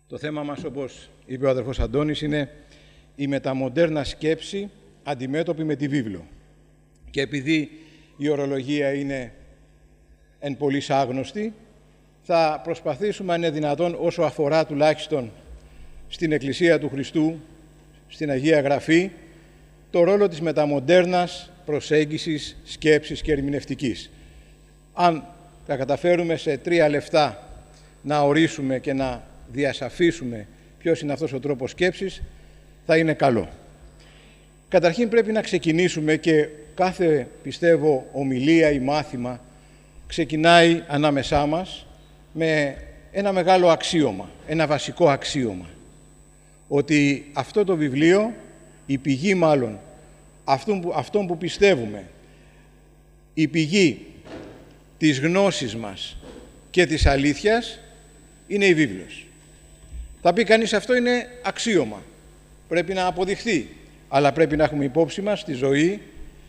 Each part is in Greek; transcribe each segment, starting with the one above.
Το θέμα μας, όπως είπε ο αδερφός Αντώνης, είναι η μεταμοντέρνα σκέψη αντιμέτωπη με τη βίβλο. Και επειδή η ορολογία είναι εν πολλοίς άγνωστη, θα προσπαθήσουμε, αν είναι δυνατόν, όσο αφορά τουλάχιστον στην Εκκλησία του Χριστού, στην Αγία Γραφή, το ρόλο της μεταμοντέρνας προσέγγισης, σκέψης και ερμηνευτικής. Αν θα καταφέρουμε σε 3 λεπτά να ορίσουμε και να διασαφίσουμε ποιος είναι αυτός ο τρόπος σκέψης, θα είναι καλό. Καταρχήν πρέπει να ξεκινήσουμε, και κάθε, πιστεύω, ομιλία ή μάθημα ξεκινάει ανάμεσά μας με ένα μεγάλο αξίωμα, ένα βασικό αξίωμα. Ότι αυτό το βιβλίο, η πηγή μάλλον, αυτόν που πιστεύουμε, η πηγή της γνώσης μας και της αλήθειας, είναι η βίβλος. Θα πει κανείς αυτό είναι αξίωμα, πρέπει να αποδειχθεί, αλλά πρέπει να έχουμε υπόψη μας στη ζωή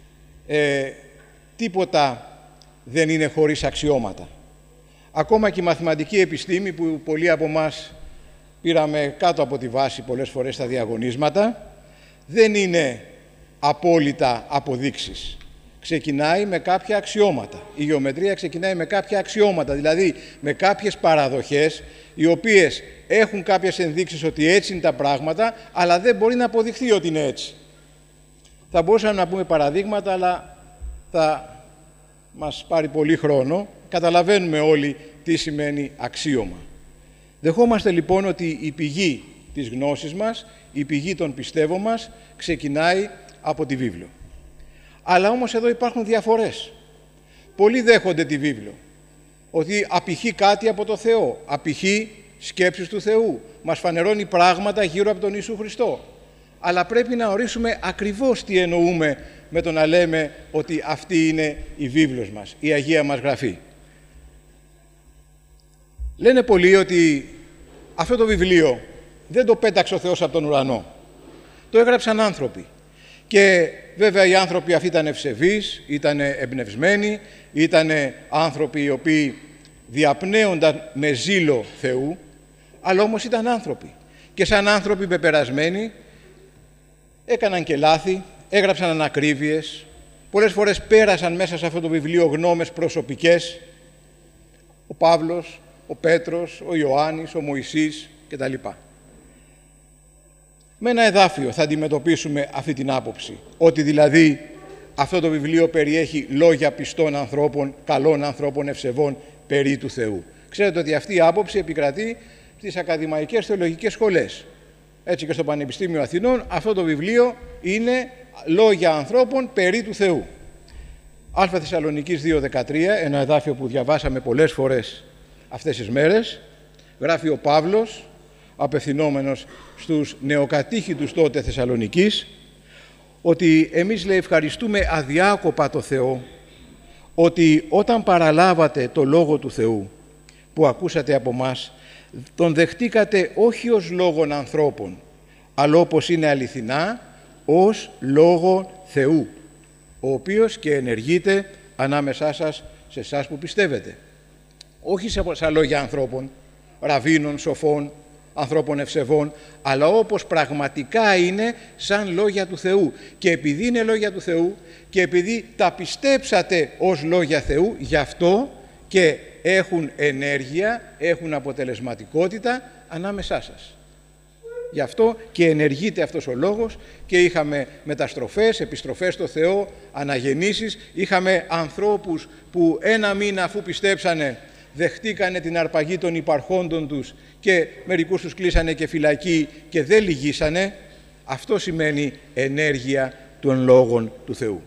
τίποτα δεν είναι χωρίς αξιώματα. Ακόμα και η μαθηματική επιστήμη, που πολλοί από εμάς πήραμε κάτω από τη βάση πολλές φορές στα διαγωνίσματα, δεν είναι απόλυτα αποδείξεις. Ξεκινάει με κάποια αξιώματα. Η γεωμετρία ξεκινάει με κάποια αξιώματα, δηλαδή με κάποιες παραδοχές, οι οποίες έχουν κάποιες ενδείξεις ότι έτσι είναι τα πράγματα, αλλά δεν μπορεί να αποδειχθεί ότι είναι έτσι. Θα μπορούσαμε να πούμε παραδείγματα, αλλά θα μας πάρει πολύ χρόνο. Καταλαβαίνουμε όλοι τι σημαίνει αξίωμα. Δεχόμαστε λοιπόν ότι η πηγή της γνώσης μας, η πηγή των πιστεύων μας, ξεκινάει από τη βίβλο. Αλλά όμως εδώ υπάρχουν διαφορές. Πολλοί δέχονται τη βίβλο, ότι απηχεί κάτι από το Θεό, απηχεί σκέψεις του Θεού, μας φανερώνει πράγματα γύρω από τον Ιησού Χριστό. Αλλά πρέπει να ορίσουμε ακριβώς τι εννοούμε με το να λέμε ότι αυτή είναι η βίβλος μας, η Αγία μας Γραφή. Λένε πολλοί ότι αυτό το βιβλίο δεν το πέταξε ο Θεός από τον ουρανό. Το έγραψαν άνθρωποι. Και βέβαια οι άνθρωποι αυτοί ήταν ευσεβείς, ήταν εμπνευσμένοι, ήταν άνθρωποι οι οποίοι διαπνέονταν με ζήλο Θεού, αλλά όμως ήταν άνθρωποι. Και σαν άνθρωποι πεπερασμένοι έκαναν και λάθη, έγραψαν ανακρίβειες, πολλές φορές πέρασαν μέσα σε αυτό το βιβλίο γνώμες προσωπικές, ο Παύλος, ο Πέτρος, ο Ιωάννης, ο Μωυσής κτλ. Με ένα εδάφιο θα αντιμετωπίσουμε αυτή την άποψη, ότι δηλαδή αυτό το βιβλίο περιέχει λόγια πιστών ανθρώπων, καλών ανθρώπων, ευσεβών, περί του Θεού. Ξέρετε ότι αυτή η άποψη επικρατεί στις ακαδημαϊκές θεολογικές σχολές. Έτσι και στο Πανεπιστήμιο Αθηνών αυτό το βιβλίο είναι λόγια ανθρώπων περί του Θεού. Α Θεσσαλονικής 2.13, ένα εδάφιο που διαβάσαμε πολλές φορές αυτές τις μέρες, γράφει ο Παύλος, απευθυνόμενος στους νεοκατήχητους τότε Θεσσαλονικής, ότι εμείς, λέει, ευχαριστούμε αδιάκοπα το Θεό, ότι όταν παραλάβατε το Λόγο του Θεού που ακούσατε από μας, τον δεχτήκατε όχι ως λόγον ανθρώπων, αλλά όπως είναι αληθινά, ως Λόγο Θεού, ο οποίος και ενεργείται ανάμεσά σας, σε εσάς που πιστεύετε. Όχι σαν λόγια ανθρώπων, ραββίνων, σοφών, ανθρώπων ευσεβών, αλλά όπως πραγματικά είναι σαν λόγια του Θεού. Και επειδή είναι λόγια του Θεού και επειδή τα πιστέψατε ως λόγια Θεού, γι' αυτό και έχουν ενέργεια, έχουν αποτελεσματικότητα ανάμεσά σας. Γι' αυτό και ενεργείται αυτός ο λόγος και είχαμε μεταστροφές, επιστροφές στο Θεό, αναγεννήσεις. Είχαμε ανθρώπους που 1 μήνα αφού πιστέψανε δεχτήκανε την αρπαγή των υπαρχόντων τους και μερικούς τους κλείσανε και φυλακή και δεν λυγίσανε. Αυτό σημαίνει ενέργεια των λόγων του Θεού.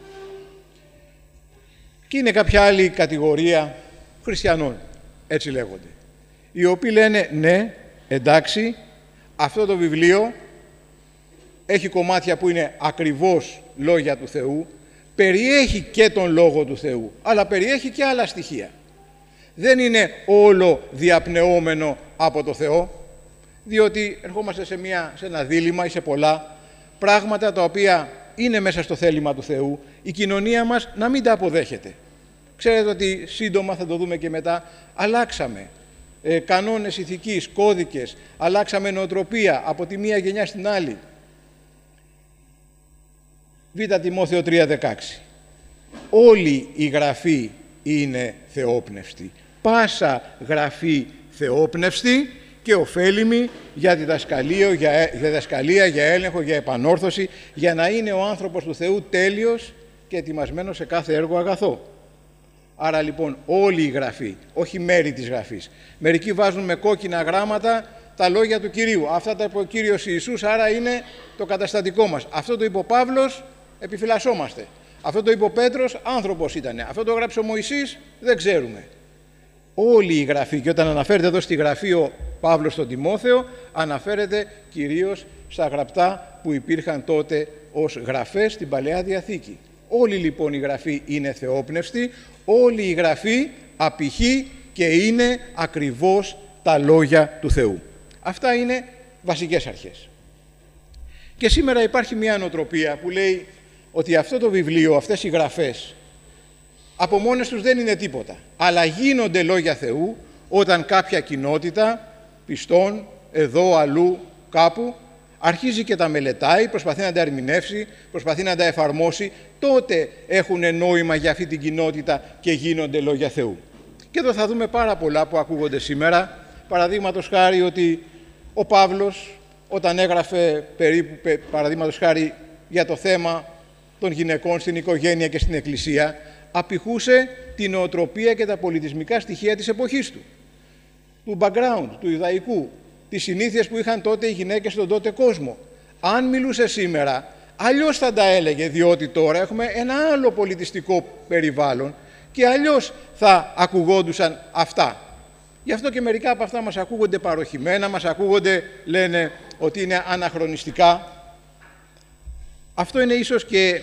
Και είναι κάποια άλλη κατηγορία χριστιανών, έτσι λέγονται, οι οποίοι λένε ναι, εντάξει, αυτό το βιβλίο έχει κομμάτια που είναι ακριβώς λόγια του Θεού, περιέχει και τον Λόγο του Θεού, αλλά περιέχει και άλλα στοιχεία. Δεν είναι όλο διαπνεόμενο από το Θεό, διότι ερχόμαστε σε ένα δίλημμα ή σε πολλά πράγματα τα οποία είναι μέσα στο θέλημα του Θεού, η κοινωνία μας να μην τα αποδέχεται. Ξέρετε ότι σύντομα, θα το δούμε και μετά, αλλάξαμε κανόνες ηθικής, κώδικες, αλλάξαμε νοοτροπία από τη μία γενιά στην άλλη. Β' Τιμόθεο 3:16. Όλη η γραφή είναι θεόπνευστη. Πάσα γραφή θεόπνευστη και ωφέλιμη για διδασκαλία, για έλεγχο, για επανόρθωση, για να είναι ο άνθρωπος του Θεού τέλειος και ετοιμασμένος σε κάθε έργο αγαθό. Άρα λοιπόν όλη η γραφή, όχι μέρη της γραφής. Μερικοί βάζουν με κόκκινα γράμματα τα λόγια του Κυρίου. Αυτά τα είπε ο Κύριος Ιησούς, άρα είναι το καταστατικό μας. Αυτό το είπε ο Παύλος, επιφυλασσόμαστε. Αυτό το είπε ο Πέτρος, άνθρωπος ήτανε. Αυτό το έγραψε ο Μωυσής, δεν ξέρουμε. Όλη η γραφή, και όταν αναφέρεται εδώ στη γραφή ο Παύλος στον Τιμόθεο, αναφέρεται κυρίως στα γραπτά που υπήρχαν τότε ως γραφές στην Παλαιά Διαθήκη. Όλη λοιπόν η γραφή είναι θεόπνευστη, όλη η γραφή απηχεί και είναι ακριβώς τα λόγια του Θεού. Αυτά είναι βασικές αρχές. Και σήμερα υπάρχει μια νοοτροπία που λέει ότι αυτό το βιβλίο, αυτές οι γραφές, από μόνες τους δεν είναι τίποτα, αλλά γίνονται λόγια Θεού όταν κάποια κοινότητα πιστών, εδώ, αλλού, κάπου, αρχίζει και τα μελετάει, προσπαθεί να τα ερμηνεύσει, προσπαθεί να τα εφαρμόσει, τότε έχουν νόημα για αυτή την κοινότητα και γίνονται λόγια Θεού. Και εδώ θα δούμε πάρα πολλά που ακούγονται σήμερα, παραδείγματος χάρη ότι ο Παύλος, όταν έγραφε περίπου, παραδείγματος χάρη για το θέμα των γυναικών στην οικογένεια και στην εκκλησία, απηχούσε την νοοτροπία και τα πολιτισμικά στοιχεία της εποχής του background, του Ιουδαϊκού, τις συνήθειες που είχαν τότε οι γυναίκες στον τότε κόσμο. Αν μιλούσε σήμερα, αλλιώς θα τα έλεγε, διότι τώρα έχουμε ένα άλλο πολιτιστικό περιβάλλον και αλλιώς θα ακουγόντουσαν αυτά. Γι' αυτό και μερικά από αυτά μας ακούγονται παροχημένα, μας ακούγονται, λένε ότι είναι αναχρονιστικά. Αυτό είναι ίσως και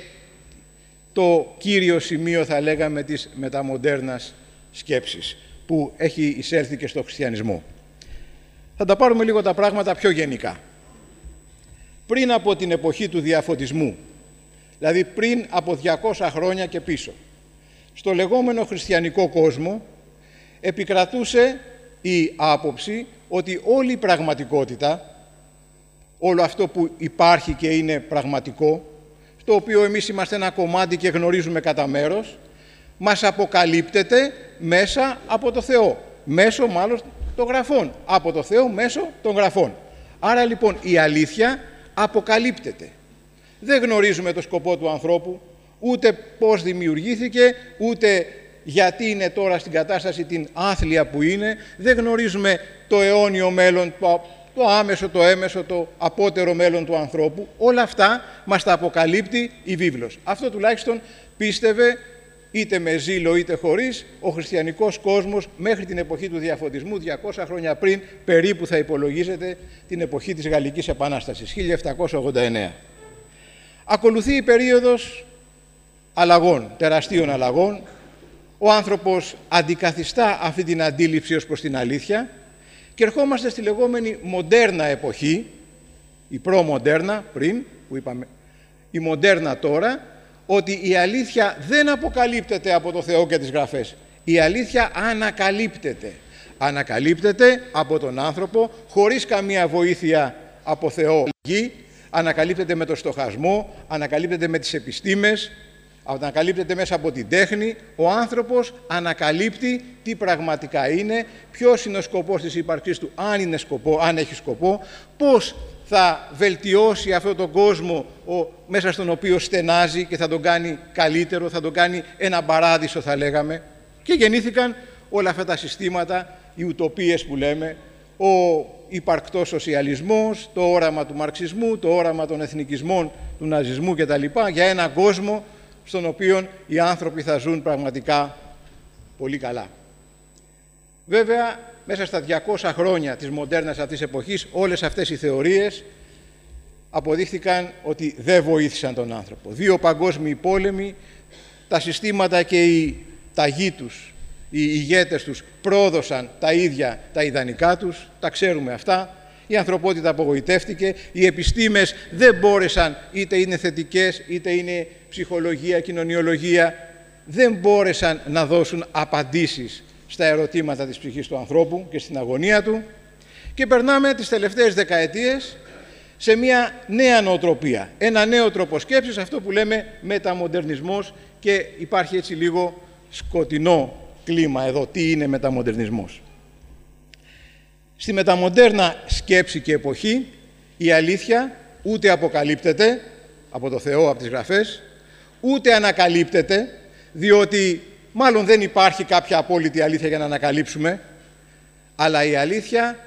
το κύριο σημείο, θα λέγαμε, της μεταμοντέρνας σκέψης που έχει εισέλθει και στο χριστιανισμό. Θα τα πάρουμε λίγο τα πράγματα πιο γενικά. Πριν από την εποχή του διαφωτισμού, δηλαδή πριν από 200 χρόνια και πίσω, στο λεγόμενο χριστιανικό κόσμο επικρατούσε η άποψη ότι όλη η πραγματικότητα, όλο αυτό που υπάρχει και είναι πραγματικό, στο οποίο εμείς είμαστε ένα κομμάτι και γνωρίζουμε κατά μέρος, μας αποκαλύπτεται μέσα από το Θεό, μέσω μάλλον των γραφών, από το Θεό μέσω των γραφών. Άρα λοιπόν η αλήθεια αποκαλύπτεται. Δεν γνωρίζουμε το σκοπό του ανθρώπου, ούτε πώς δημιουργήθηκε, ούτε γιατί είναι τώρα στην κατάσταση την άθλια που είναι, δεν γνωρίζουμε το αιώνιο μέλλον, το άμεσο, το έμεσο, το απότερο μέλλον του ανθρώπου. Όλα αυτά μας τα αποκαλύπτει η βίβλος. Αυτό τουλάχιστον πίστευε, είτε με ζήλο είτε χωρίς, ο χριστιανικός κόσμος μέχρι την εποχή του διαφωτισμού, 200 χρόνια πριν, περίπου θα υπολογίζεται την εποχή της Γαλλικής Επανάστασης, 1789. Ακολουθεί η περίοδος αλλαγών, τεραστίων αλλαγών. Ο άνθρωπος αντικαθιστά αυτή την αντίληψη ως προς την αλήθεια και ερχόμαστε στη λεγόμενη μοντέρνα εποχή, η προ-μοντέρνα πριν, που είπαμε, η μοντέρνα τώρα, ότι η αλήθεια δεν αποκαλύπτεται από το Θεό και τις γραφές. Η αλήθεια ανακαλύπτεται. Ανακαλύπτεται από τον άνθρωπο, χωρίς καμία βοήθεια από Θεό. Ανακαλύπτεται με το στοχασμό, ανακαλύπτεται με τις επιστήμες, ανακαλύπτεται μέσα από την τέχνη. Ο άνθρωπος ανακαλύπτει τι πραγματικά είναι, ποιος είναι ο σκοπός της ύπαρξής του, αν έχει σκοπό, πώς θα βελτιώσει αυτόν τον κόσμο μέσα στον οποίο στενάζει και θα τον κάνει καλύτερο, θα τον κάνει ένα παράδεισο, θα λέγαμε. Και γεννήθηκαν όλα αυτά τα συστήματα, οι ουτοπίες που λέμε, ο υπαρκτός σοσιαλισμός, το όραμα του μαρξισμού, το όραμα των εθνικισμών, του ναζισμού κτλ. Για έναν κόσμο στον οποίο οι άνθρωποι θα ζουν πραγματικά πολύ καλά. Βέβαια, μέσα στα 200 χρόνια της μοντέρνας αυτής εποχής, όλες αυτές οι θεωρίες αποδείχθηκαν ότι δεν βοήθησαν τον άνθρωπο. 2 παγκόσμιοι πόλεμοι, τα συστήματα και οι ταγοί τους, οι ηγέτες τους πρόδωσαν τα ίδια τα ιδανικά τους, τα ξέρουμε αυτά. Η ανθρωπότητα απογοητεύτηκε, οι επιστήμες δεν μπόρεσαν, είτε είναι θετικές, είτε είναι ψυχολογία, κοινωνιολογία, δεν μπόρεσαν να δώσουν απαντήσεις στα ερωτήματα της ψυχής του ανθρώπου και στην αγωνία του, και περνάμε τις τελευταίες δεκαετίες σε μια νέα νοοτροπία, ένα νέο τρόπο σκέψης, αυτό που λέμε μεταμοντερνισμός, και υπάρχει έτσι λίγο σκοτεινό κλίμα εδώ. Τι είναι μεταμοντερνισμός? Στη μεταμοντέρνα σκέψη και εποχή η αλήθεια ούτε αποκαλύπτεται από το Θεό, από τις Γραφές, ούτε ανακαλύπτεται, διότι μάλλον δεν υπάρχει κάποια απόλυτη αλήθεια για να ανακαλύψουμε, αλλά η αλήθεια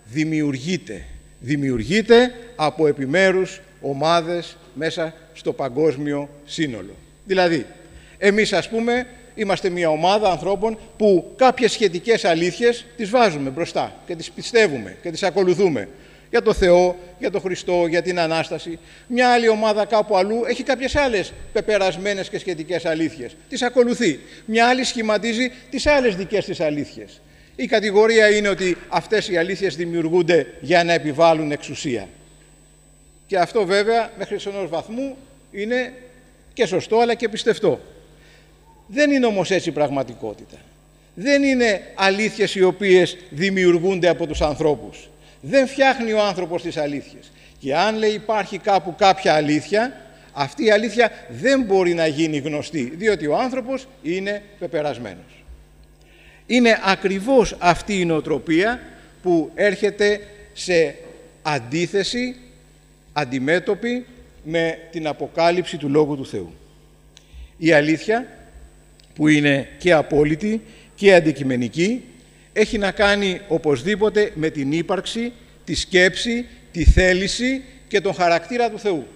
δημιουργείται από επιμέρους ομάδες μέσα στο παγκόσμιο σύνολο. Δηλαδή, εμείς, ας πούμε, είμαστε μια ομάδα ανθρώπων που κάποιες σχετικές αλήθειες τις βάζουμε μπροστά και τις πιστεύουμε και τις ακολουθούμε. Για το Θεό, για τον Χριστό, για την Ανάσταση. Μια άλλη ομάδα κάπου αλλού έχει κάποιες άλλες πεπερασμένες και σχετικές αλήθειες. Τις ακολουθεί. Μια άλλη σχηματίζει τις άλλες δικές της αλήθειες. Η κατηγορία είναι ότι αυτές οι αλήθειες δημιουργούνται για να επιβάλλουν εξουσία. Και αυτό βέβαια μέχρι ενός βαθμού είναι και σωστό αλλά και πιστευτό. Δεν είναι όμως έτσι η πραγματικότητα. Δεν είναι αλήθειες οι οποίες δημιουργούνται από τους ανθρώπους. Δεν φτιάχνει ο άνθρωπος τις αλήθειες. Και αν λέει υπάρχει κάπου κάποια αλήθεια, αυτή η αλήθεια δεν μπορεί να γίνει γνωστή, διότι ο άνθρωπος είναι πεπερασμένος. Είναι ακριβώς αυτή η νοοτροπία που έρχεται σε αντίθεση, αντιμέτωπη με την αποκάλυψη του Λόγου του Θεού. Η αλήθεια, που είναι και απόλυτη και αντικειμενική, έχει να κάνει οπωσδήποτε με την ύπαρξη, τη σκέψη, τη θέληση και τον χαρακτήρα του Θεού.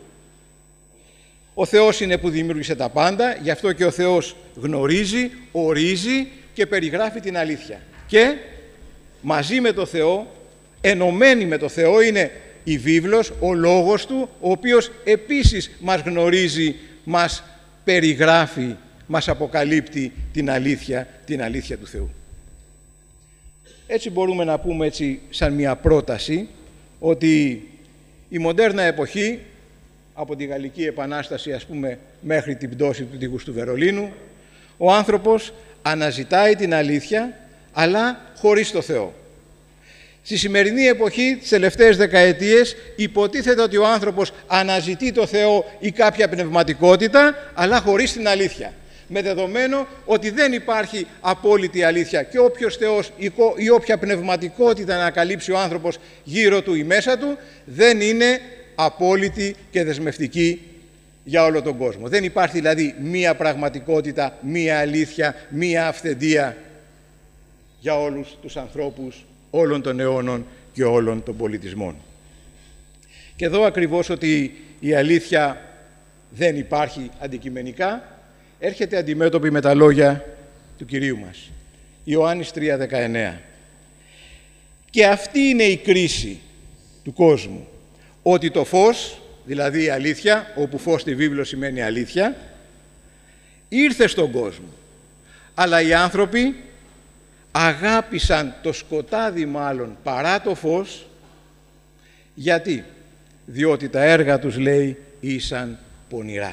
Ο Θεός είναι που δημιούργησε τα πάντα, γι' αυτό και ο Θεός γνωρίζει, ορίζει και περιγράφει την αλήθεια. Και μαζί με το Θεό, ενωμένη με το Θεό, είναι η βίβλος, ο λόγος Του, ο οποίος επίσης μας γνωρίζει, μας περιγράφει, μας αποκαλύπτει την αλήθεια του Θεού. Έτσι μπορούμε να πούμε έτσι σαν μια πρόταση ότι η μοντέρνα εποχή, από τη Γαλλική Επανάσταση ας πούμε μέχρι την πτώση του τείχους του Βερολίνου, ο άνθρωπος αναζητάει την αλήθεια αλλά χωρίς το Θεό. Στη σημερινή εποχή, τις τελευταίες δεκαετίες, υποτίθεται ότι ο άνθρωπος αναζητεί το Θεό ή κάποια πνευματικότητα αλλά χωρίς την αλήθεια. Με δεδομένο ότι δεν υπάρχει απόλυτη αλήθεια και όποιος Θεός ή όποια πνευματικότητα να ανακαλύψει ο άνθρωπος γύρω του ή μέσα του δεν είναι απόλυτη και δεσμευτική για όλο τον κόσμο. Δεν υπάρχει δηλαδή μία πραγματικότητα, μία αλήθεια, μία αυθεντία για όλους τους ανθρώπους όλων των αιώνων και όλων των πολιτισμών. Και εδώ ακριβώς ότι η αλήθεια δεν υπάρχει αντικειμενικά, έρχεται αντιμέτωπη με τα λόγια του Κυρίου μας. Ιωάννης 3:19. Και αυτή είναι η κρίση του κόσμου. Ότι το φως, δηλαδή η αλήθεια, όπου φως στη βίβλο σημαίνει αλήθεια, ήρθε στον κόσμο. Αλλά οι άνθρωποι αγάπησαν το σκοτάδι μάλλον παρά το φως. Γιατί? Διότι τα έργα τους, λέει, ήσαν πονηρά.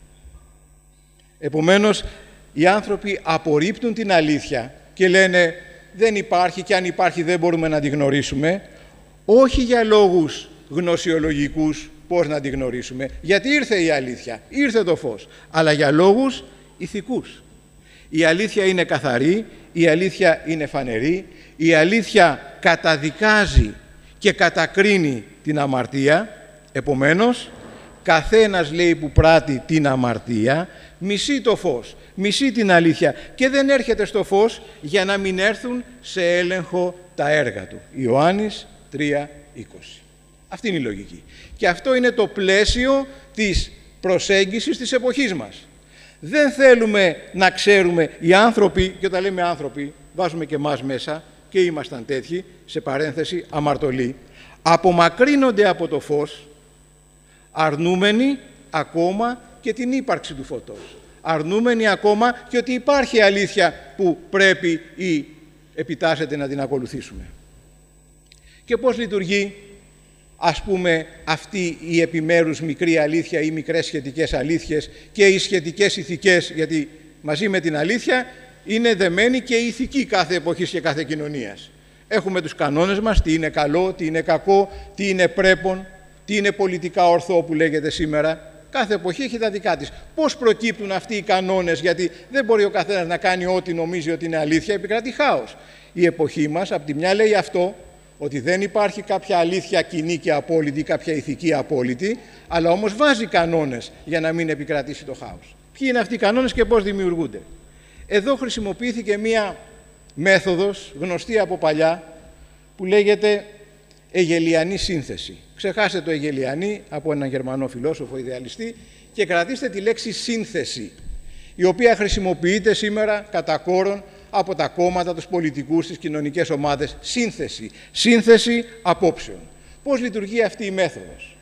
Επομένως, οι άνθρωποι απορρίπτουν την αλήθεια και λένε δεν υπάρχει και αν υπάρχει δεν μπορούμε να τη γνωρίσουμε, όχι για λόγους γνωσιολογικούς πώς να τη γνωρίσουμε, γιατί ήρθε η αλήθεια, ήρθε το φως, αλλά για λόγους ηθικούς. Η αλήθεια είναι καθαρή, η αλήθεια είναι φανερή, η αλήθεια καταδικάζει και κατακρίνει την αμαρτία, επομένως, καθένας, λέει, που πράττει την αμαρτία, μισεί το φως, μισεί την αλήθεια και δεν έρχεται στο φως για να μην έρθουν σε έλεγχο τα έργα του. Ιωάννης 3:20. Αυτή είναι η λογική. Και αυτό είναι το πλαίσιο της προσέγγισης της εποχής μας. Δεν θέλουμε να ξέρουμε οι άνθρωποι, και όταν λέμε άνθρωποι βάζουμε και εμάς μέσα και ήμασταν τέτοιοι, σε παρένθεση αμαρτωλοί, απομακρύνονται από το φως, αρνούμενοι ακόμα και την ύπαρξη του φωτός. Αρνούμενοι ακόμα και ότι υπάρχει αλήθεια που πρέπει ή επιτάσσεται να την ακολουθήσουμε. Και πώς λειτουργεί, ας πούμε, αυτή η επιμέρους μικρή αλήθεια ή μικρές σχετικές αλήθειες και οι σχετικές ηθικές, γιατί μαζί με την αλήθεια είναι δεμένη και η ηθική κάθε εποχής και κάθε κοινωνίας. Έχουμε τους κανόνες μας, τι είναι καλό, τι είναι κακό, τι είναι πρέπον, τι είναι πολιτικά ορθό που λέγεται σήμερα. Κάθε εποχή έχει τα δικά της. Πώς προκύπτουν αυτοί οι κανόνες, γιατί δεν μπορεί ο καθένας να κάνει ό,τι νομίζει ότι είναι αλήθεια, επικρατεί χάος. Η εποχή μας, από τη μια λέει αυτό, ότι δεν υπάρχει κάποια αλήθεια κοινή και απόλυτη, κάποια ηθική απόλυτη, αλλά όμως βάζει κανόνες για να μην επικρατήσει το χάος. Ποιοι είναι αυτοί οι κανόνες και πώς δημιουργούνται? Εδώ χρησιμοποιήθηκε μία μέθοδος γνωστή από παλιά που λέγεται Αιγελιανή σύνθεση. Ξεχάστε το Αιγελιανή από έναν Γερμανό φιλόσοφο ιδεαλιστή και κρατήστε τη λέξη σύνθεση, η οποία χρησιμοποιείται σήμερα κατά κόρον από τα κόμματα, τους πολιτικούς, τις κοινωνικές ομάδες. Σύνθεση. Σύνθεση απόψεων. Πώς λειτουργεί αυτή η μέθοδος?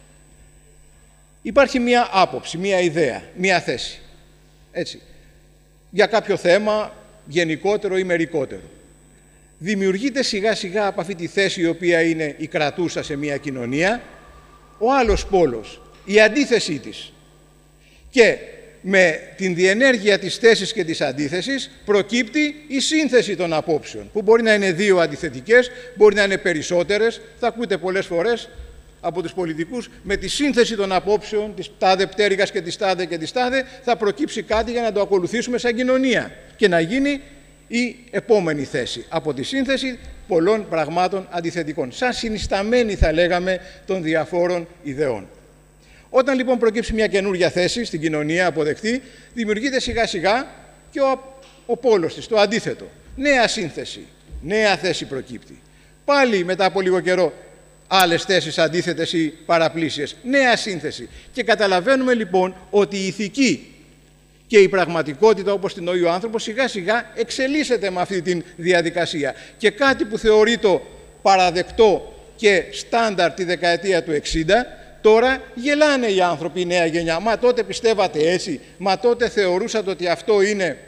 Υπάρχει μία άποψη, μία ιδέα, μία θέση. Έτσι. Για κάποιο θέμα γενικότερο ή μερικότερο. Δημιουργείται σιγά σιγά από αυτή τη θέση η οποία είναι η κρατούσα σε μια κοινωνία ο άλλος πόλος, η αντίθεσή της. Και με την διενέργεια της θέσης και της αντίθεσης προκύπτει η σύνθεση των απόψεων, που μπορεί να είναι δύο αντιθετικές, μπορεί να είναι περισσότερες. Θα ακούτε πολλές φορές από τους πολιτικούς, με τη σύνθεση των απόψεων της τάδε πτέρυγας και της τάδε και της τάδε θα προκύψει κάτι για να το ακολουθήσουμε σαν κοινωνία και να γίνει η επόμενη θέση από τη σύνθεση πολλών πραγμάτων αντιθετικών, σαν συνισταμένη θα λέγαμε των διαφόρων ιδεών. Όταν λοιπόν προκύψει μια καινούργια θέση στην κοινωνία αποδεκτή, δημιουργείται σιγά σιγά και ο πόλος της, το αντίθετο. Νέα σύνθεση, νέα θέση προκύπτει. Πάλι μετά από λίγο καιρό άλλες θέσεις αντίθετες ή παραπλήσιες, νέα σύνθεση. Και καταλαβαίνουμε λοιπόν ότι η ηθική και η πραγματικότητα όπως την νοεί ο άνθρωπος σιγά σιγά εξελίσσεται με αυτή τη διαδικασία. Και κάτι που θεωρείται παραδεκτό και στάνταρ τη δεκαετία του 60, τώρα γελάνε οι άνθρωποι, η νέα γενιά. Μα τότε πιστεύατε έτσι, μα τότε θεωρούσατε ότι αυτό είναι.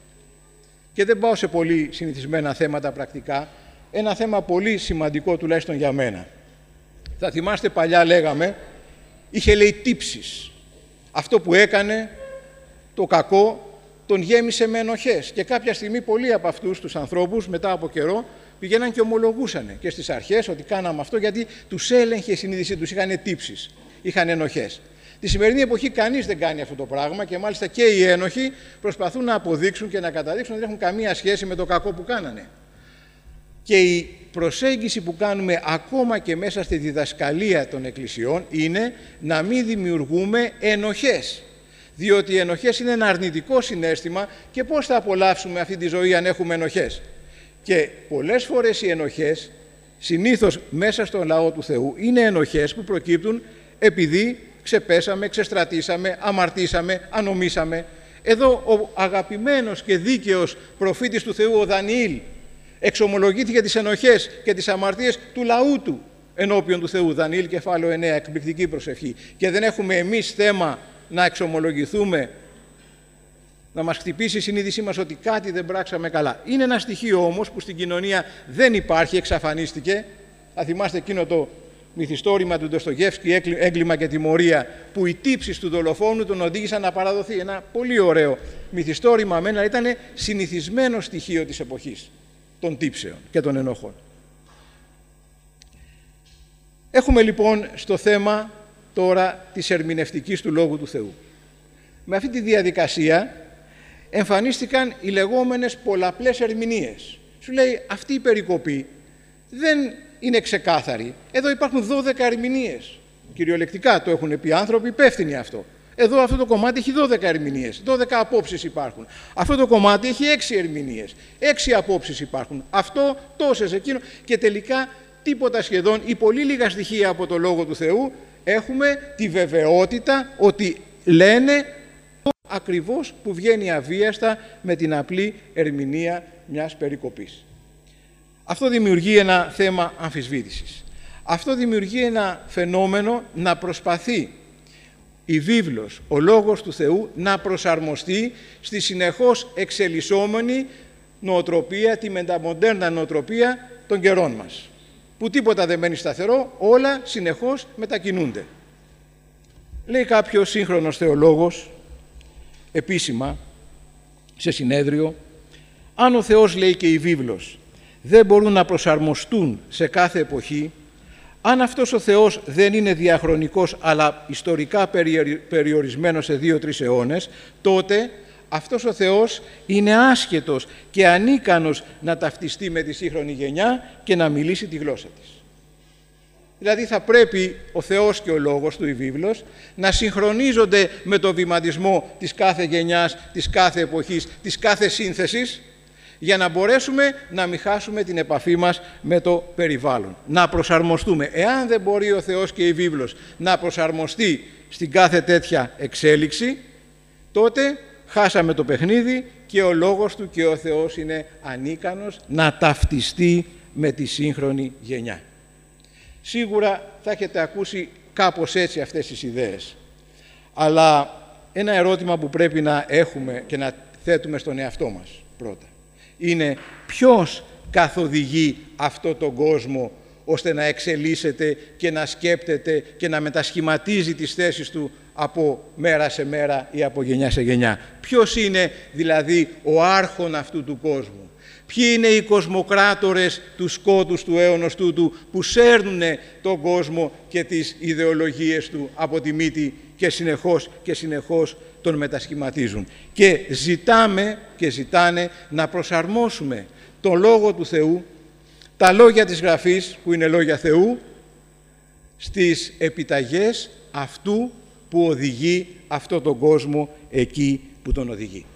Και δεν πάω σε πολύ συνηθισμένα θέματα πρακτικά, ένα θέμα πολύ σημαντικό τουλάχιστον για μένα. Θα θυμάστε παλιά λέγαμε, είχε λέει τύψεις. Αυτό που έκανε το κακό τον γέμισε με ενοχές και κάποια στιγμή πολλοί από αυτούς τους ανθρώπους μετά από καιρό πηγαίναν και ομολογούσαν και στις αρχές ότι κάναμε αυτό γιατί τους έλεγχε η συνείδησή τους, είχαν τύψεις, είχαν ενοχές. Τη σημερινή εποχή κανείς δεν κάνει αυτό το πράγμα και μάλιστα και οι ένοχοι προσπαθούν να αποδείξουν και να καταδείξουν ότι δεν έχουν καμία σχέση με το κακό που κάνανε. Και η προσέγγιση που κάνουμε ακόμα και μέσα στη διδασκαλία των εκκλησιών είναι να μην δημιουργούμε ενοχές. Διότι οι ενοχές είναι ένα αρνητικό συναίσθημα και πώς θα απολαύσουμε αυτή τη ζωή αν έχουμε ενοχές. Και πολλές φορές οι ενοχές, συνήθως μέσα στον λαό του Θεού, είναι ενοχές που προκύπτουν επειδή ξεπέσαμε, ξεστρατήσαμε, αμαρτήσαμε, ανομήσαμε. Εδώ ο αγαπημένος και δίκαιος προφήτης του Θεού, ο Δανιήλ, εξομολογήθηκε τις ενοχές και τις αμαρτίες του λαού του ενώπιον του Θεού. Δανιήλ κεφάλαιο 9, εκπληκτική προσευχή. Και δεν έχουμε εμείς θέμα να εξομολογηθούμε, να μας χτυπήσει η συνείδησή μας ότι κάτι δεν πράξαμε καλά. Είναι ένα στοιχείο όμως που στην κοινωνία δεν υπάρχει, εξαφανίστηκε. Θα θυμάστε εκείνο το μυθιστόρημα του Ντοστογεύσκη, έγκλημα και τιμωρία, που οι τύψεις του δολοφόνου τον οδήγησαν να παραδοθεί. Ένα πολύ ωραίο μυθιστόρημα, αλλά ήταν συνηθισμένο στοιχείο της εποχής των τύψεων και των ενοχών. Έχουμε λοιπόν στο θέμα τώρα της ερμηνευτικής του Λόγου του Θεού. Με αυτή τη διαδικασία εμφανίστηκαν οι λεγόμενες πολλαπλές ερμηνείες. Σου λέει αυτή η περικοπή δεν είναι ξεκάθαρη. Εδώ υπάρχουν 12 ερμηνείες. Κυριολεκτικά το έχουν πει άνθρωποι υπεύθυνοι αυτό. Εδώ αυτό το κομμάτι έχει 12 ερμηνείες, 12 απόψεις υπάρχουν. Αυτό το κομμάτι έχει 6 ερμηνείες, 6 απόψεις υπάρχουν. Αυτό, τόσες, εκείνο και τελικά τίποτα σχεδόν ή πολύ λίγα στοιχεία από το Λόγο του Θεού έχουμε τη βεβαιότητα ότι λένε ακριβώς που βγαίνει αβίαστα με την απλή ερμηνεία μιας περικοπής. Αυτό δημιουργεί ένα θέμα αμφισβήτησης. Αυτό δημιουργεί ένα φαινόμενο να προσπαθεί η βίβλος, ο Λόγος του Θεού, να προσαρμοστεί στη συνεχώς εξελισσόμενη νοοτροπία, τη μεταμοντέρνα νοοτροπία των καιρών μας. Που τίποτα δεν μένει σταθερό, όλα συνεχώς μετακινούνται. Λέει κάποιος σύγχρονος θεολόγος, επίσημα, σε συνέδριο, Αν ο Θεός, λέει και η βίβλος, δεν μπορούν να προσαρμοστούν σε κάθε εποχή, αν αυτός ο Θεός δεν είναι διαχρονικός αλλά ιστορικά περιορισμένος σε 2-3 αιώνες, τότε αυτός ο Θεός είναι άσχετος και ανίκανος να ταυτιστεί με τη σύγχρονη γενιά και να μιλήσει τη γλώσσα της. Δηλαδή θα πρέπει ο Θεός και ο Λόγος του, η βίβλος, να συγχρονίζονται με το βηματισμό της κάθε γενιάς, της κάθε εποχής, της κάθε σύνθεσης, για να μπορέσουμε να μην χάσουμε την επαφή μας με το περιβάλλον. Να προσαρμοστούμε. Εάν δεν μπορεί ο Θεός και η βίβλος να προσαρμοστεί στην κάθε τέτοια εξέλιξη, τότε χάσαμε το παιχνίδι και ο Λόγος του και ο Θεός είναι ανίκανος να ταυτιστεί με τη σύγχρονη γενιά. Σίγουρα θα έχετε ακούσει κάπως έτσι αυτές τις ιδέες. Αλλά ένα ερώτημα που πρέπει να έχουμε και να θέτουμε στον εαυτό μας πρώτα είναι ποιος καθοδηγεί αυτό τον κόσμο ώστε να εξελίσσεται και να σκέπτεται και να μετασχηματίζει τις θέσεις του από μέρα σε μέρα ή από γενιά σε γενιά. Ποιος είναι δηλαδή ο άρχον αυτού του κόσμου? Ποιοι είναι οι κοσμοκράτορες του σκότους του αίωνος τούτου που σέρνουν τον κόσμο και τις ιδεολογίες του από τη μύτη και συνεχώς τον μετασχηματίζουν? Και ζητάμε και ζητάνε να προσαρμόσουμε τον Λόγο του Θεού, τα λόγια της Γραφής που είναι λόγια Θεού, στις επιταγές αυτού που οδηγεί αυτό τον κόσμο εκεί που τον οδηγεί.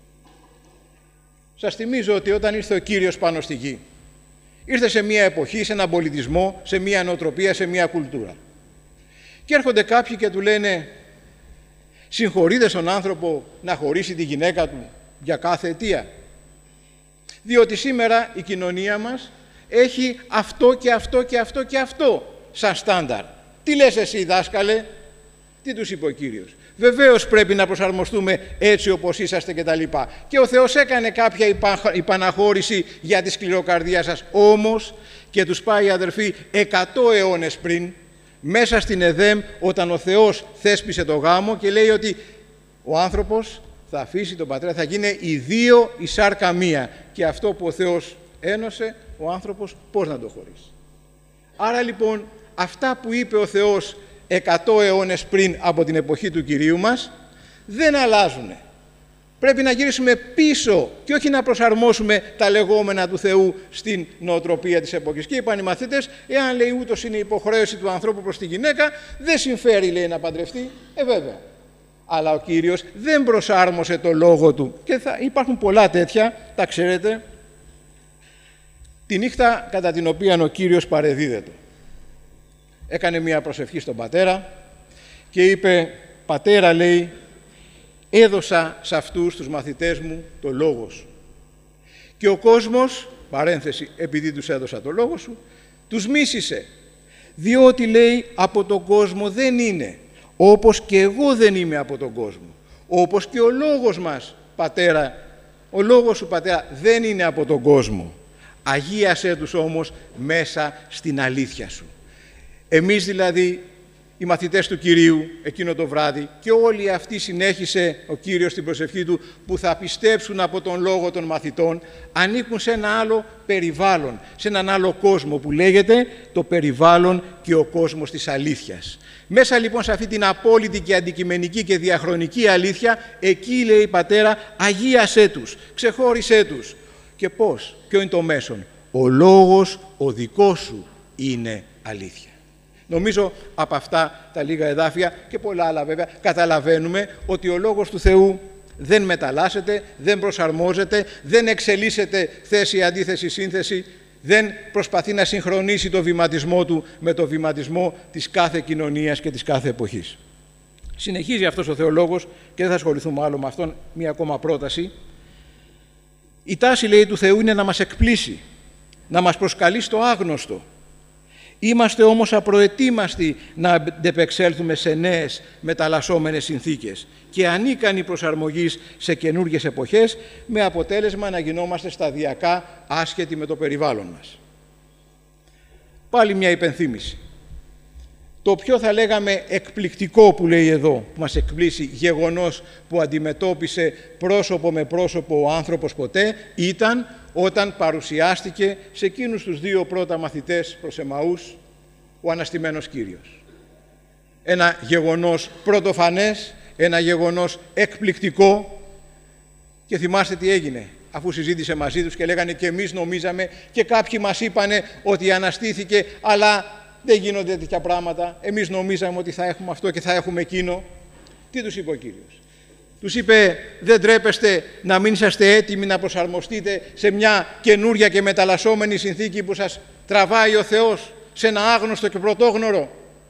Σας θυμίζω ότι όταν ήρθε ο Κύριος πάνω στη γη, ήρθε σε μια εποχή, σε έναν πολιτισμό, σε μια νοοτροπία, σε μια κουλτούρα. Και έρχονται κάποιοι και του λένε, συγχωρείτε στον άνθρωπο να χωρίσει τη γυναίκα του για κάθε αιτία? Διότι σήμερα η κοινωνία μας έχει αυτό και αυτό και αυτό και αυτό σαν στάνταρ. Τι λες εσύ, δάσκαλε? Τι τους είπε ο Κύριος? Βεβαίως πρέπει να προσαρμοστούμε έτσι όπως είσαστε και τα λοιπά. Και ο Θεός έκανε κάποια υπαναχώρηση για τη σκληροκαρδία σας. Όμως και τους πάει, αδερφοί, 100 αιώνες πριν, μέσα στην Εδέμ, όταν ο Θεός θέσπισε το γάμο και λέει ότι ο άνθρωπος θα αφήσει τον πατέρα, θα γίνει οι δύο η σάρκα μία. Και αυτό που ο Θεός ένωσε, ο άνθρωπος πώς να το χωρίσει? Άρα λοιπόν αυτά που είπε ο Θεός 100 αιώνες πριν από την εποχή του Κυρίου μας δεν αλλάζουν. Πρέπει να γυρίσουμε πίσω και όχι να προσαρμόσουμε τα λεγόμενα του Θεού στην νοοτροπία της εποχής. Και είπαν οι μαθητές, εάν λέει ούτως είναι η υποχρέωση του ανθρώπου προς τη γυναίκα, δεν συμφέρει, λέει, να παντρευτεί. Βέβαια. Αλλά ο Κύριος δεν προσάρμοσε το λόγο του. Και υπάρχουν πολλά τέτοια, τα ξέρετε. Τη νύχτα κατά την οποία ο Κύριος παρεδίδεται, έκανε μία προσευχή στον πατέρα και είπε, πατέρα, λέει, έδωσα σε αυτούς τους μαθητές μου το λόγο σου. Και ο κόσμος, παρένθεση, επειδή τους έδωσα το λόγο σου, τους μίσησε. Διότι, λέει, από τον κόσμο δεν είναι, όπως και εγώ δεν είμαι από τον κόσμο. Όπως και ο λόγος μας, πατέρα, ο λόγος σου, πατέρα, δεν είναι από τον κόσμο. Αγίασέ τους όμως μέσα στην αλήθεια σου. Εμείς δηλαδή, οι μαθητές του Κυρίου, εκείνο το βράδυ, και όλοι αυτοί, συνέχισε ο Κύριος στην προσευχή του, που θα πιστέψουν από τον λόγο των μαθητών, ανήκουν σε ένα άλλο περιβάλλον, σε έναν άλλο κόσμο που λέγεται το περιβάλλον και ο κόσμος της αλήθειας. Μέσα λοιπόν σε αυτή την απόλυτη και αντικειμενική και διαχρονική αλήθεια, εκεί, λέει, πατέρα, αγίασέ τους, ξεχώρισέ τους. Και πώς? Ποιο είναι το μέσον? Ο λόγος ο δικός σου είναι αλήθεια. Νομίζω από αυτά τα λίγα εδάφια και πολλά άλλα βέβαια καταλαβαίνουμε ότι ο λόγος του Θεού δεν μεταλλάσσεται, δεν προσαρμόζεται, δεν εξελίσσεται θέση, αντίθεση, σύνθεση, δεν προσπαθεί να συγχρονίσει το βηματισμό του με το βηματισμό της κάθε κοινωνίας και της κάθε εποχής. Συνεχίζει αυτός ο θεολόγος και δεν θα ασχοληθούμε άλλο με αυτόν, μία ακόμα πρόταση. Η τάση, λέει, του Θεού είναι να μας εκπλήσει, να μας προσκαλεί στο άγνωστο. Είμαστε όμως απροετοίμαστοι να αντεπεξέλθουμε σε νέες μεταλλασσόμενες συνθήκες και ανίκανοι προσαρμογής σε καινούργιες εποχές, με αποτέλεσμα να γινόμαστε σταδιακά άσχετοι με το περιβάλλον μας. Πάλι μια υπενθύμηση. Το πιο θα λέγαμε εκπληκτικό που λέει εδώ, που μας εκπλήσει, γεγονός που αντιμετώπισε πρόσωπο με πρόσωπο ο άνθρωπος ποτέ, ήταν όταν παρουσιάστηκε σε εκείνους τους δύο πρώτα μαθητές προς Εμαούς ο αναστημένος Κύριος. Ένα γεγονός πρωτοφανές, ένα γεγονός εκπληκτικό, και θυμάστε τι έγινε, αφού συζήτησε μαζί τους και λέγανε και εμείς νομίζαμε και κάποιοι μας είπανε ότι αναστήθηκε, αλλά δεν γίνονται τέτοια πράγματα, εμείς νομίζαμε ότι θα έχουμε αυτό και θα έχουμε εκείνο. Τι τους είπε ο Κύριος? Τους είπε, δεν τρέπεστε να μην είσαστε έτοιμοι να προσαρμοστείτε σε μια καινούρια και μεταλλασσόμενη συνθήκη που σας τραβάει ο Θεός σε ένα άγνωστο και πρωτόγνωρο?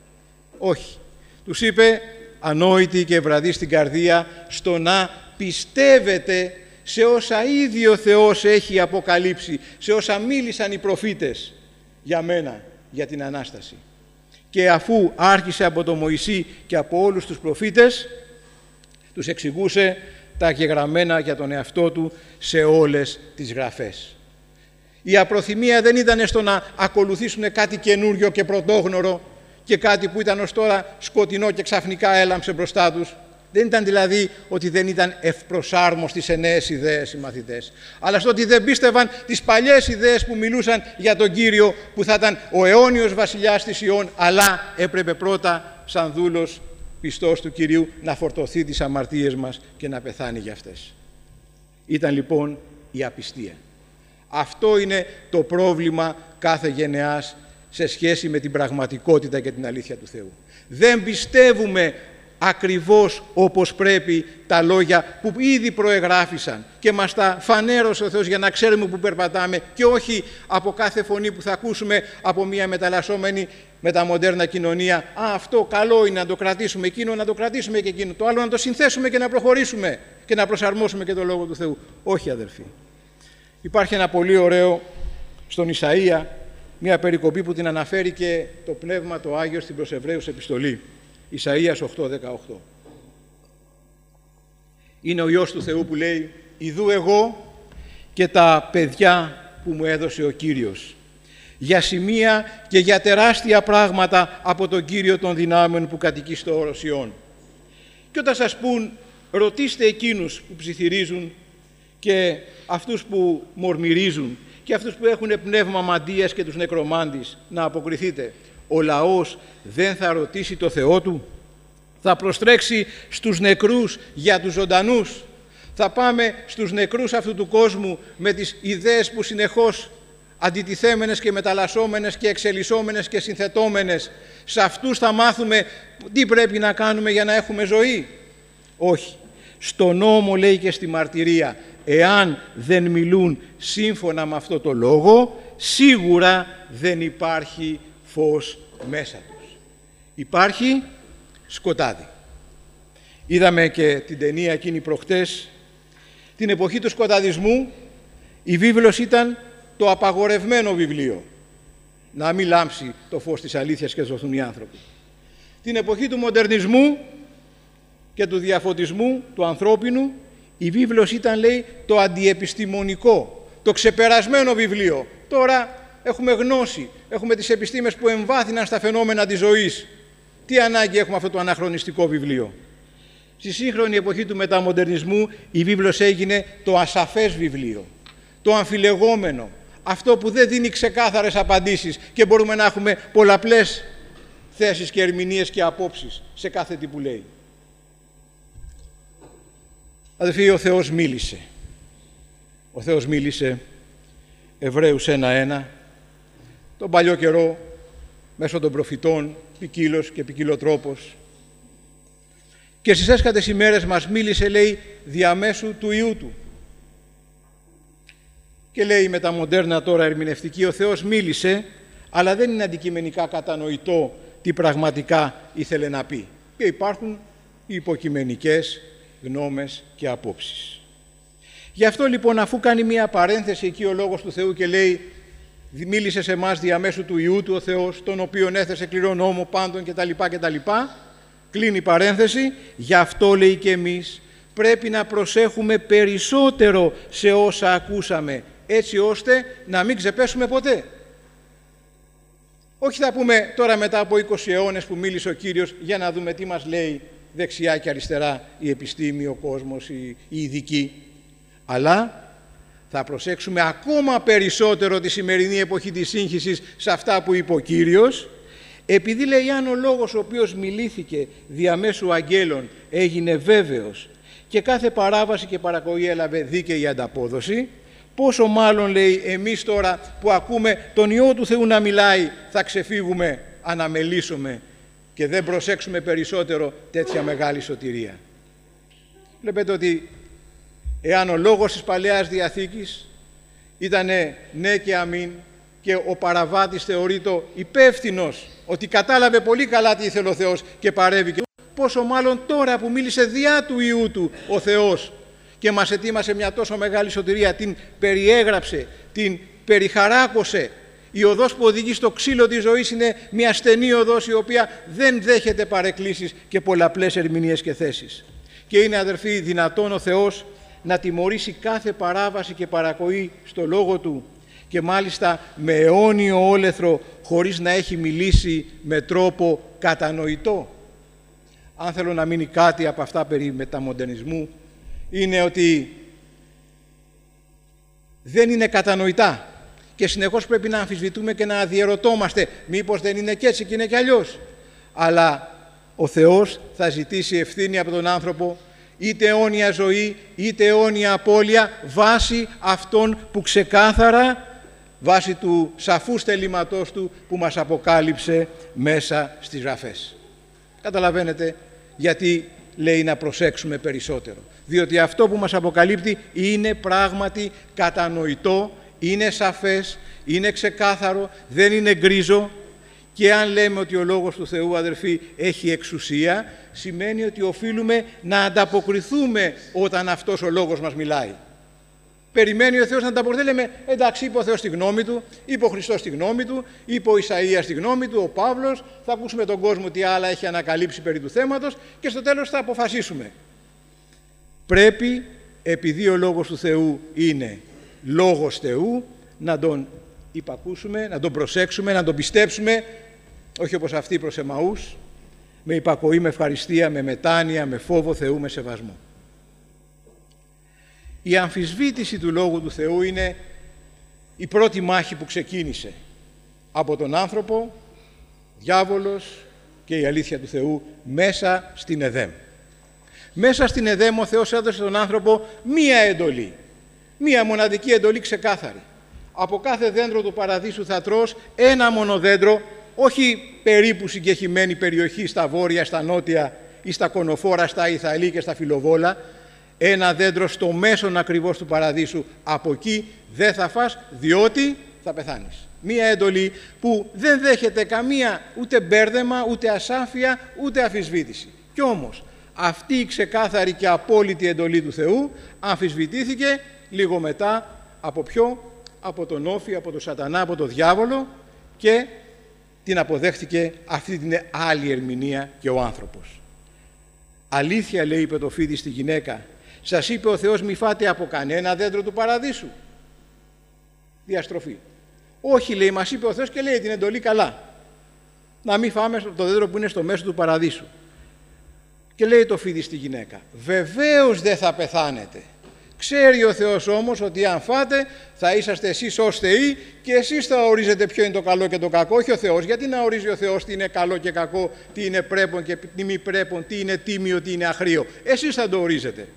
Όχι. Τους είπε, ανόητοι και βραδύ στην καρδία, στο να πιστεύετε σε όσα ήδη ο Θεός έχει αποκαλύψει, σε όσα μίλησαν οι προφήτες για μένα, για την Ανάσταση. Και αφού άρχισε από τον Μωυσή και από όλους τους προφήτες, τους εξηγούσε τα γεγραμμένα για τον εαυτό του σε όλες τις γραφές. Η απροθυμία δεν ήταν στο να ακολουθήσουν κάτι καινούριο και πρωτόγνωρο και κάτι που ήταν ως τώρα σκοτεινό και ξαφνικά έλαμψε μπροστά τους. Δεν ήταν δηλαδή ότι δεν ήταν ευπροσάρμοστοι σε νέες ιδέες οι μαθητές, αλλά στο ότι δεν πίστευαν τις παλιές ιδέες που μιλούσαν για τον Κύριο που θα ήταν ο αιώνιος βασιλιάς της Ιών, αλλά έπρεπε πρώτα σαν δούλος πιστός του Κυρίου να φορτωθεί τις αμαρτίες μας και να πεθάνει για αυτές. Ήταν λοιπόν η απιστία. Αυτό είναι το πρόβλημα κάθε γενεάς σε σχέση με την πραγματικότητα και την αλήθεια του Θεού. Δεν πιστεύουμε ακριβώς όπως πρέπει τα λόγια που ήδη προεγράφησαν και μας τα φανέρωσε ο Θεός για να ξέρουμε που περπατάμε, και όχι από κάθε φωνή που θα ακούσουμε από μια μεταλλασσόμενη μεταμοντέρνα κοινωνία. Αυτό καλό είναι να το κρατήσουμε, εκείνο να το κρατήσουμε και εκείνο, το άλλο να το συνθέσουμε και να προχωρήσουμε και να προσαρμόσουμε και το Λόγο του Θεού. Όχι, αδερφοί. Υπάρχει ένα πολύ ωραίο στον Ισαΐα, μια περικοπή που την αναφέρει και το Πνεύμα το Άγιο στην προς Εβραίους επιστολή. Ισαΐας 8:18. Είναι ο Υιός του Θεού που λέει, «Ιδού εγώ και τα παιδιά που μου έδωσε ο Κύριος, για σημεία και για τεράστια πράγματα από τον Κύριο των δυνάμεων που κατοικεί στο όρος Ιών». Και όταν σας πούν, ρωτήστε εκείνους που ψιθυρίζουν και αυτούς που μορμυρίζουν και αυτούς που έχουν πνεύμα μαντίας και τους νεκρομάντης, να αποκριθείτε. Ο λαός δεν θα ρωτήσει το Θεό του? Θα προστρέξει στους νεκρούς για τους ζωντανούς? Θα πάμε στους νεκρούς αυτού του κόσμου με τις ιδέες που συνεχώς αντιτιθέμενες και μεταλλασσόμενες και εξελισσόμενες και συνθετόμενες, σε αυτούς θα μάθουμε τι πρέπει να κάνουμε για να έχουμε ζωή? Όχι. Στο νόμο λέει και στη μαρτυρία, εάν δεν μιλούν σύμφωνα με αυτό το λόγο, σίγουρα δεν υπάρχει φως μέσα τους. Υπάρχει σκοτάδι. Είδαμε και την ταινία εκείνη προχτές. Την εποχή του σκοταδισμού η βίβλος ήταν το απαγορευμένο βιβλίο. Να μην λάμψει το φως της αλήθειας και ζωθούν οι άνθρωποι. Την εποχή του μοντερνισμού και του διαφωτισμού του ανθρώπινου, η βίβλος ήταν, λέει, το αντιεπιστημονικό, το ξεπερασμένο βιβλίο. Τώρα έχουμε γνώση, έχουμε τις επιστήμες που εμβάθυναν στα φαινόμενα της ζωής. Τι ανάγκη έχουμε αυτό το αναχρονιστικό βιβλίο? Στη σύγχρονη εποχή του μεταμοντερνισμού η βίβλος έγινε το ασαφές βιβλίο, το αμφιλεγόμενο, αυτό που δεν δίνει ξεκάθαρες απαντήσεις και μπορούμε να έχουμε πολλαπλές θέσεις και ερμηνείες και απόψεις σε κάθε τι που λέει. Αδελφοί, ο Θεός μίλησε. Ο Θεός μίλησε, Εβραίους 1:1, τον παλιό καιρό, μέσω των προφητών, ποικίλος και ποικιλοτρόπος. Και στις έσχατες ημέρες μας μίλησε, λέει, διαμέσου του Υιού Του. Και λέει με τα μοντέρνα τώρα ερμηνευτική, ο Θεός μίλησε, αλλά δεν είναι αντικειμενικά κατανοητό τι πραγματικά ήθελε να πει. Και υπάρχουν οι υποκειμενικές γνώμες και απόψεις. Γι' αυτό λοιπόν, αφού κάνει μία παρένθεση εκεί ο Λόγος του Θεού και λέει, μίλησε σε εμάς διαμέσου του Υιού Του ο Θεός, τον οποίον έθεσε κληρό νόμο πάντων κτλ. Κλείνει η παρένθεση. Γι' αυτό, λέει, και εμείς πρέπει να προσέχουμε περισσότερο σε όσα ακούσαμε, έτσι ώστε να μην ξεπέσουμε ποτέ. Όχι θα πούμε τώρα μετά από 20 αιώνες που μίλησε ο Κύριος για να δούμε τι μας λέει δεξιά και αριστερά η επιστήμη, ο κόσμος, οι ειδικοί. Αλλά θα προσέξουμε ακόμα περισσότερο τη σημερινή εποχή της σύγχυσης σε αυτά που είπε ο Κύριος, επειδή λέει αν ο λόγος ο οποίος μιλήθηκε διαμέσου αγγέλων έγινε βέβαιος και κάθε παράβαση και παρακοή έλαβε δίκαιη ανταπόδοση, πόσο μάλλον λέει εμείς τώρα που ακούμε τον Υιό του Θεού να μιλάει θα ξεφύγουμε, αναμελήσουμε και δεν προσέξουμε περισσότερο τέτοια μεγάλη σωτηρία. Βλέπετε ότι εάν ο λόγος της Παλαιάς Διαθήκης ήταν ναι και αμήν και ο παραβάτης θεωρείται υπεύθυνος ότι κατάλαβε πολύ καλά τι ήθελε ο Θεός και παρέβηκε, πόσο μάλλον τώρα που μίλησε διά του Υιού του ο Θεός και μας ετοίμασε μια τόσο μεγάλη σωτηρία, την περιέγραψε, την περιχαράκωσε. Η οδός που οδηγεί στο ξύλο της ζωής είναι μια στενή οδός η οποία δεν δέχεται παρεκκλήσεις και πολλαπλές ερμηνείες και θέσεις. Και είναι, αδερφοί, δυνατόν ο Θεός να τιμωρήσει κάθε παράβαση και παρακοή στο Λόγο Του και μάλιστα με αιώνιο όλεθρο χωρίς να έχει μιλήσει με τρόπο κατανοητό? Αν θέλω να μείνει κάτι από αυτά περί μεταμοντερνισμού, είναι ότι δεν είναι κατανοητά και συνεχώς πρέπει να αμφισβητούμε και να αδιερωτόμαστε μήπως δεν είναι και έτσι και είναι και αλλιώς. Αλλά ο Θεός θα ζητήσει ευθύνη από τον άνθρωπο, είτε αιώνια ζωή είτε αιώνια απώλεια, βάσει αυτών που ξεκάθαρα, βάσει του σαφούς τελήματός Του που μας αποκάλυψε μέσα στις Γραφές. Καταλαβαίνετε γιατί λέει να προσέξουμε περισσότερο? Διότι αυτό που μας αποκαλύπτει είναι πράγματι κατανοητό, είναι σαφές, είναι ξεκάθαρο, δεν είναι γκρίζο. Και αν λέμε ότι ο Λόγος του Θεού, αδερφοί, έχει εξουσία, σημαίνει ότι οφείλουμε να ανταποκριθούμε όταν αυτός ο Λόγος μας μιλάει. Περιμένει ο Θεός να ανταποκριθεί, λέμε εντάξει, είπε ο Θεός τη γνώμη Του, είπε ο Χριστός τη γνώμη Του, είπε ο Ισαΐας τη γνώμη Του, ο Παύλος, θα ακούσουμε τον κόσμο τι άλλα έχει ανακαλύψει περί του θέματος και στο τέλος θα αποφασίσουμε. Πρέπει, επειδή ο Λόγος του Θεού είναι Λόγος Θεού, να τον υπακούσουμε, να τον προσέξουμε, να τον πιστέψουμε, όχι όπως αυτοί προς Εμαούς, με υπακοή, με ευχαριστία, με μετάνοια, με φόβο Θεού, με σεβασμό. Η αμφισβήτηση του Λόγου του Θεού είναι η πρώτη μάχη που ξεκίνησε από τον άνθρωπο, διάβολος και η αλήθεια του Θεού μέσα στην Εδέμ. Μέσα στην Εδέμ ο Θεός έδωσε στον άνθρωπο μία εντολή, μία μοναδική εντολή ξεκάθαρη. Από κάθε δέντρο του παραδείσου θα τρως ένα μόνο δέντρο, όχι περίπου συγκεχημένη περιοχή στα βόρεια, στα νότια ή στα κονοφόρα, στα Ιθαλή και στα Φιλοβόλα, ένα δέντρο στο μέσον ακριβώς του παραδείσου, από εκεί δεν θα φας διότι θα πεθάνεις. Μία εντολή που δεν δέχεται καμία ούτε μπέρδεμα, ούτε ασάφεια, ούτε αμφισβήτηση. Κι όμως αυτή η ξεκάθαρη και απόλυτη εντολή του Θεού αμφισβητήθηκε λίγο μετά από ποιο? Από τον Όφη, από τον Σατανά, από τον διάβολο, και την αποδέχτηκε αυτή την άλλη ερμηνεία και ο άνθρωπος. Αλήθεια, λέει, είπε το φίδι στη γυναίκα, σας είπε ο Θεός μη φάτε από κανένα δέντρο του παραδείσου? Διαστροφή. Όχι, λέει, μας είπε ο Θεός και λέει την εντολή καλά. Να μην φάμε το δέντρο που είναι στο μέσο του παραδείσου. Και λέει το φίδι στη γυναίκα, βεβαίως δεν θα πεθάνετε. Ξέρει ο Θεός όμως ότι αν φάτε θα είσαστε εσείς ως θεοί και εσείς θα ορίζετε ποιο είναι το καλό και το κακό, όχι ο Θεός. Γιατί να ορίζει ο Θεός τι είναι καλό και κακό, τι είναι πρέπον και τι μη πρέπον, τι είναι τίμιο, τι είναι αχρίο? Εσείς θα το ορίζετε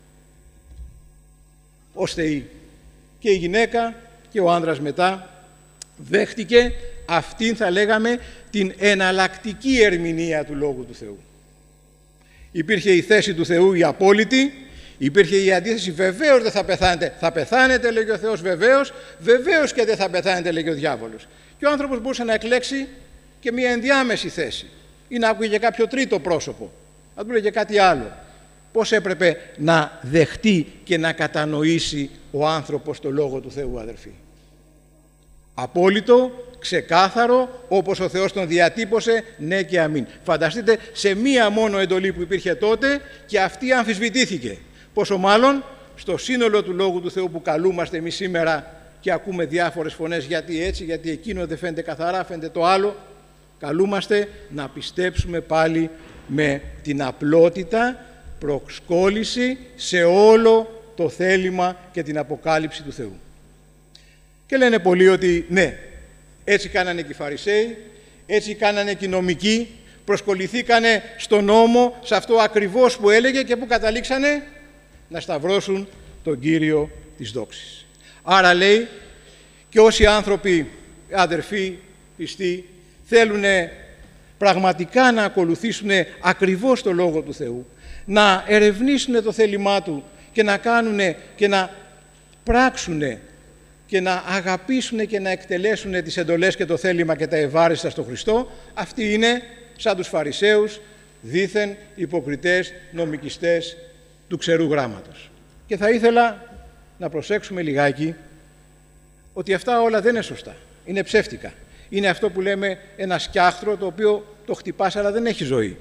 ως θεοί. Και η γυναίκα και ο άνδρας μετά δέχτηκε αυτήν, θα λέγαμε, την εναλλακτική ερμηνεία του Λόγου του Θεού. Υπήρχε η θέση του Θεού η απόλυτη, υπήρχε η αντίθεση, βεβαίως δεν θα πεθάνετε. Θα πεθάνετε, λέγει ο Θεός, βεβαίως, βεβαίως και δεν θα πεθάνετε, λέγει ο διάβολος. Και ο άνθρωπος μπορούσε να εκλέξει και μια ενδιάμεση θέση ή να άκουγε κάποιο τρίτο πρόσωπο, να του λέγε κάτι άλλο. Πώς έπρεπε να δεχτεί και να κατανοήσει ο άνθρωπος το Λόγο του Θεού, αδερφοί? Απόλυτο, ξεκάθαρο, όπως ο Θεός τον διατύπωσε, ναι και αμήν. Φανταστείτε, σε μία μόνο εντολή που υπήρχε τότε και αυτή αμφισβητήθηκε. Πόσο μάλλον στο σύνολο του Λόγου του Θεού που καλούμαστε εμείς σήμερα και ακούμε διάφορες φωνές, γιατί έτσι, γιατί εκείνο δεν φαίνεται καθαρά, φαίνεται το άλλο. Καλούμαστε να πιστέψουμε πάλι με την απλότητα, προσκόλληση σε όλο το θέλημα και την αποκάλυψη του Θεού. Και λένε πολλοί ότι ναι, έτσι κάνανε και οι Φαρισαίοι, έτσι κάνανε και οι νομικοί, προσκοληθήκανε στον νόμο, σε αυτό ακριβώς που έλεγε και που καταλήξανε να σταυρώσουν τον Κύριο της δόξης. Άρα λέει, και όσοι άνθρωποι, αδερφοί, πιστοί, θέλουν πραγματικά να ακολουθήσουν ακριβώς το Λόγο του Θεού, να ερευνήσουν το θέλημά Του και να κάνουν και να πράξουν και να αγαπήσουν και να εκτελέσουν τις εντολές και το θέλημα και τα ευάριστα στο Χριστό, αυτοί είναι σαν τους Φαρισαίους, δήθεν υποκριτές, νομικιστές του ξερού γράμματος. Και θα ήθελα να προσέξουμε λιγάκι ότι αυτά όλα δεν είναι σωστά, είναι ψεύτικα. Είναι αυτό που λέμε ένα σκιάχτρο, το οποίο το χτυπάς αλλά δεν έχει ζωή.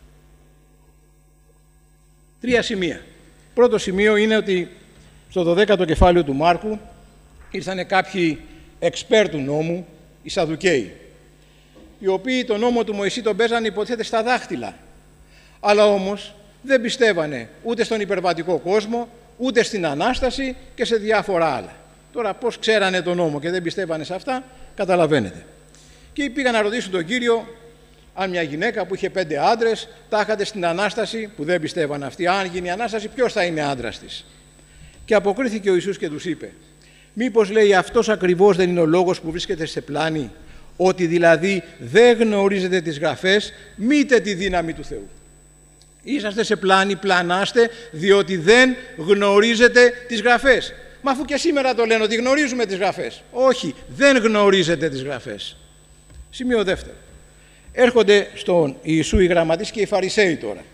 3 σημεία. Πρώτο σημείο είναι ότι στο 12ο κεφάλαιο του Μάρκου ήρθανε κάποιοι εξπέρ του νόμου, οι Σαδουκαίοι, οι οποίοι τον νόμο του Μωυσή τον παίζανε υποτίθεται στα δάχτυλα, αλλά όμως δεν πιστεύανε ούτε στον υπερβατικό κόσμο, ούτε στην Ανάσταση και σε διάφορα άλλα. Τώρα πώς ξέρανε τον νόμο και δεν πιστεύανε σε αυτά, καταλαβαίνετε. Και πήγαν να ρωτήσουν τον Κύριο αν μια γυναίκα που είχε 5 άντρες τάχατε στην Ανάσταση, που δεν πιστεύαν αυτοί, αν γίνει η Ανάσταση ποιος θα είναι άντρας της. Και αποκρίθηκε ο Ιησούς και τους είπε, μήπως λέει αυτός ακριβώς δεν είναι ο λόγος που βρίσκεται σε πλάνη, ότι δηλαδή δεν γνωρίζετε τις γραφές, μήτε τη δύναμη του Θεού. Είσαστε σε πλάνη, πλανάστε, διότι δεν γνωρίζετε τις γραφές. Μα αφού και σήμερα το λένε ότι γνωρίζουμε τις γραφές. Όχι, δεν γνωρίζετε τις γραφές. Σημείο δεύτερο. Έρχονται στον Ιησού οι γραμματείς και οι Φαρισαίοι τώρα.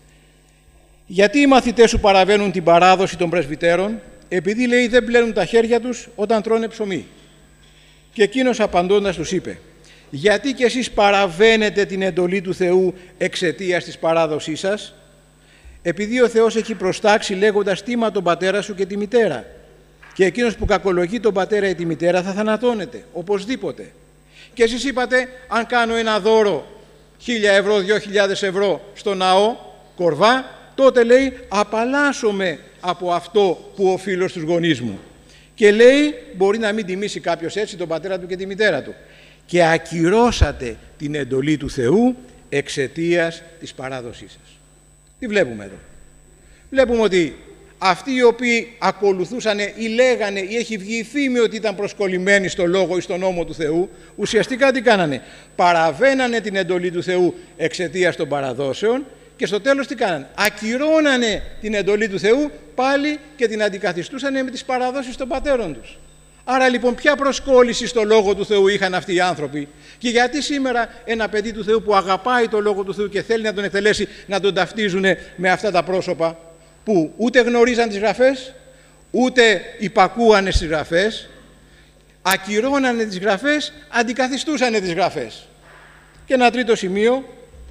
Γιατί οι μαθητές σου παραβαίνουν την παράδοση των πρεσβυτέρων, επειδή λέει δεν πλένουν τα χέρια τους όταν τρώνε ψωμί. Και εκείνος απαντώντας τους είπε, γιατί κι εσείς παραβαίνετε την εντολή του Θεού εξαιτίας της παράδοσής σας, επειδή ο Θεός έχει προστάξει λέγοντας τίμα τον πατέρα σου και τη μητέρα, και εκείνος που κακολογεί τον πατέρα ή τη μητέρα θα θανατώνεται, οπωσδήποτε. Και εσείς είπατε, αν κάνω ένα δώρο 1.000 ευρώ, 2.000 ευρώ στο ναό, κορβά, τότε λέει απαλλάσσομαι από αυτό που οφείλω στους γονείς μου. Και λέει μπορεί να μην τιμήσει κάποιος έτσι τον πατέρα του και τη μητέρα του. Και ακυρώσατε την εντολή του Θεού εξαιτίας της παράδοσής σας. Τι βλέπουμε εδώ? Βλέπουμε ότι αυτοί οι οποίοι ακολουθούσαν ή λέγανε ή έχει βγει η φήμη ότι ήταν προσκολλημένοι στο Λόγο ή στον νόμο του Θεού, ουσιαστικά τι κάνανε? Παραβαίνανε την εντολή του Θεού εξαιτίας των παραδόσεων και στο τέλος τι κάνανε? Ακυρώνανε την εντολή του Θεού πάλι και την αντικαθιστούσανε με τις παραδόσεις των πατέρων τους. Άρα λοιπόν ποια προσκόλληση στο Λόγο του Θεού είχαν αυτοί οι άνθρωποι? Και γιατί σήμερα ένα παιδί του Θεού που αγαπάει το Λόγο του Θεού και θέλει να τον εκτελέσει να τον ταυτίζουν με αυτά τα πρόσωπα που ούτε γνωρίζαν τις γραφές, ούτε υπακούανε στις γραφές, ακυρώνανε τις γραφές, αντικαθιστούσανε τις γραφές. Και ένα τρίτο σημείο,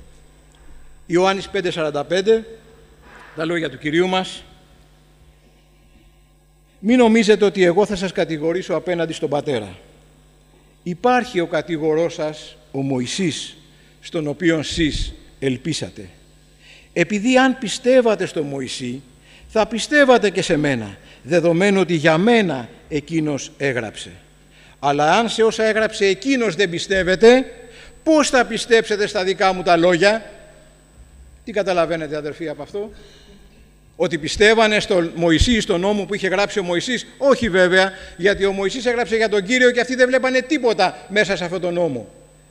Ιωάννης 5:45, τα λόγια του Κυρίου μας, μην νομίζετε ότι εγώ θα σας κατηγορήσω απέναντι στον Πατέρα. Υπάρχει ο κατηγορός σας, ο Μωυσής, στον οποίον εσείς ελπίσατε. Επειδή αν πιστεύατε στον Μωυσή, θα πιστεύατε και σε μένα, δεδομένου ότι για μένα εκείνος έγραψε. Αλλά αν σε όσα έγραψε εκείνος δεν πιστεύετε, πώς θα πιστέψετε στα δικά μου τα λόγια? Τι καταλαβαίνετε αδερφοί από αυτό? Ότι πιστεύανε στον Μωυσή, στον νόμο που είχε γράψει ο Μωυσής? Όχι βέβαια, γιατί ο Μωυσής έγραψε για τον Κύριο και αυτοί δεν βλέπανε τίποτα μέσα σε αυτόν τον νόμο.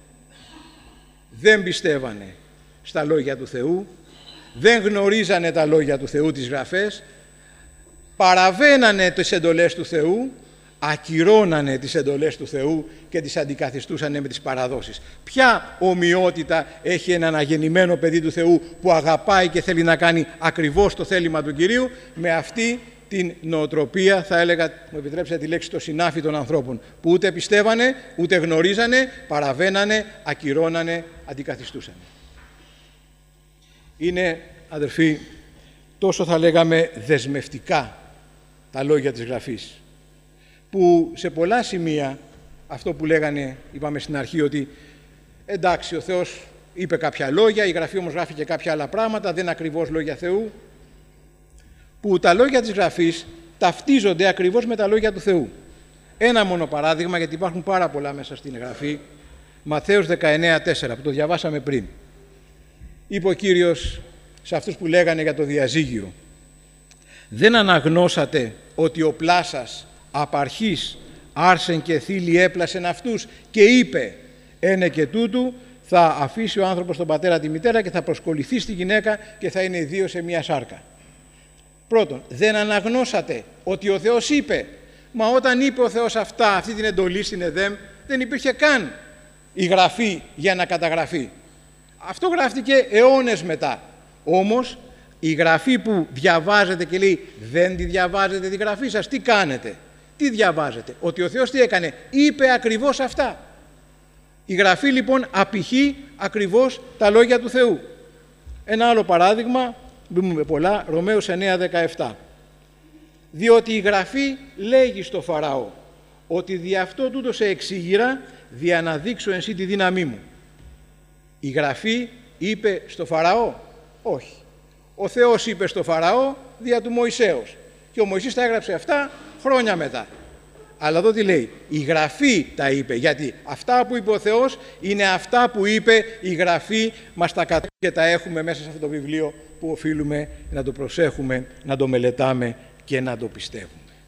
Δεν πιστεύανε στα λόγια του Θεού, δεν γνωρίζανε τα λόγια του Θεού, τις γραφές, παραβαίνανε τις εντολές του Θεού, ακυρώνανε τις εντολές του Θεού και τις αντικαθιστούσανε με τις παραδόσεις. Ποια ομοιότητα έχει ένα αναγεννημένο παιδί του Θεού που αγαπάει και θέλει να κάνει ακριβώς το θέλημα του Κυρίου με αυτή την νοοτροπία, θα έλεγα, μου επιτρέψετε τη λέξη, το συνάφι των ανθρώπων, που ούτε πιστεύανε, ούτε γνωρίζανε, παραβαίνανε, ακυρώνανε, αντικαθιστούσανε. Είναι, αδερφοί, τόσο θα λέγαμε δεσμευτικά τα λόγια της Γραφής. που σε πολλά σημεία, αυτό που λέγανε, είπαμε στην αρχή, ότι εντάξει, ο Θεός είπε κάποια λόγια, η Γραφή όμως γράφει και κάποια άλλα πράγματα, δεν είναι ακριβώς λόγια Θεού, που τα λόγια της Γραφής ταυτίζονται ακριβώς με τα λόγια του Θεού. Ένα μόνο παράδειγμα, γιατί υπάρχουν πάρα πολλά μέσα στην Γραφή, Ματθαίος 19:4, που το διαβάσαμε πριν. Είπε ο Κύριος σε αυτούς που λέγανε για το διαζύγιο: «Δεν αναγνώσατε ότι ο Πλάσας απ' αρχής άρσεν και θήλη έπλασεν αυτούς και είπε, ένε και τούτου θα αφήσει ο άνθρωπος τον πατέρα τη μητέρα και θα προσκοληθεί στη γυναίκα και θα είναι οι δύο σε μία σάρκα». Πρώτον, δεν αναγνώσατε ότι ο Θεός είπε. Μα όταν είπε ο Θεός αυτή την εντολή στην Εδέμ, δεν υπήρχε καν η Γραφή για να καταγραφεί. Αυτό γράφτηκε αιώνες μετά. Όμως η Γραφή που διαβάζετε και λέει δεν τη διαβάζετε τη Γραφή σας, τι κάνετε, τι διαβάζετε? Ότι ο Θεός τι έκανε? Είπε ακριβώς αυτά. Η Γραφή λοιπόν απηχεί ακριβώς τα λόγια του Θεού. Ένα άλλο παράδειγμα, μπούμε πολλά, Ρωμαίους 9:17. Διότι η Γραφή λέγει στο Φαραώ ότι δι' αυτό τούτο σε εξήγηρα δια να δείξω εν σύ τη δύναμή μου. Η Γραφή είπε στο Φαραώ? Όχι. Ο Θεός είπε στο Φαραώ δια του Μωυσέως και ο Μωυσής τα έγραψε αυτά χρόνια μετά. Αλλά εδώ τι λέει? Η Γραφή τα είπε, γιατί αυτά που είπε ο Θεός είναι αυτά που είπε η Γραφή, μας τα κατέχει και τα έχουμε μέσα σε αυτό το βιβλίο που οφείλουμε να το προσέχουμε, να το μελετάμε και να το πιστεύουμε.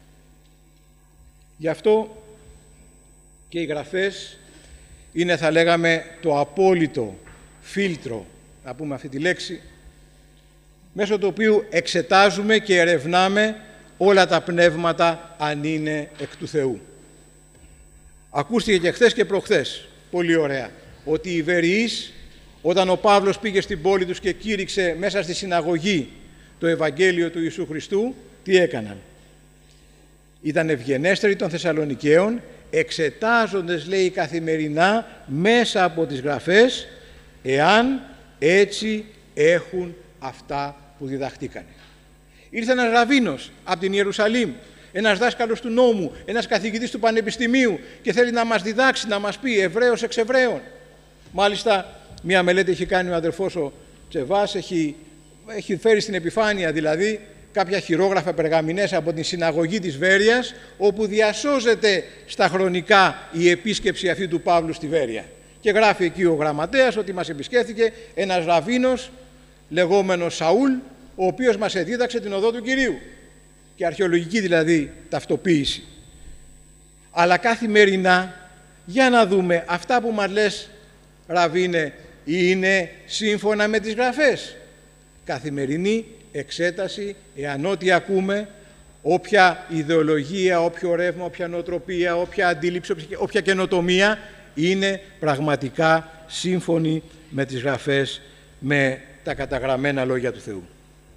Γι' αυτό και οι Γραφές είναι, θα λέγαμε, το απόλυτο φίλτρο, να πούμε αυτή τη λέξη, μέσω του οποίου εξετάζουμε και ερευνάμε όλα τα πνεύματα αν είναι εκ του Θεού. Ακούστηκε και χθες και προχθές, πολύ ωραία, ότι οι Βερειείς, όταν ο Παύλος πήγε στην πόλη τους και κήρυξε μέσα στη συναγωγή το Ευαγγέλιο του Ιησού Χριστού, τι έκαναν? Ήταν ευγενέστεροι των Θεσσαλονικαίων, εξετάζοντες, λέει, καθημερινά μέσα από τις Γραφές, εάν έτσι έχουν αυτά που διδαχτήκανε. Ήρθε ένας ραβίνος από την Ιερουσαλήμ, ένας δάσκαλος του νόμου, ένας καθηγητής του πανεπιστημίου και θέλει να μας διδάξει, να μας πει Εβραίος εξ Εβραίων. Μάλιστα, μία μελέτη έχει κάνει ο αδερφός ο Τσεβάς, έχει φέρει στην επιφάνεια δηλαδή κάποια χειρόγραφα περγαμηνές από την συναγωγή της Βέρειας, όπου διασώζεται στα χρονικά η επίσκεψη αυτή του Παύλου στη Βέρεια. Και γράφει εκεί ο γραμματέας ότι μας επισκέφθηκε ένας ραβίνος λεγόμενος Σαούλ, ο οποίος μας εδίδαξε την οδό του Κυρίου. Και αρχαιολογική δηλαδή ταυτοποίηση. Αλλά καθημερινά, για να δούμε, αυτά που μας λες, ραβίνε, είναι σύμφωνα με τις Γραφές? Καθημερινή εξέταση, εάν ό,τι ακούμε, όποια ιδεολογία, όποιο ρεύμα, όποια νοοτροπία, όποια αντίληψη, όποια καινοτομία, είναι πραγματικά σύμφωνη με τις Γραφές, με τα καταγραμμένα λόγια του Θεού.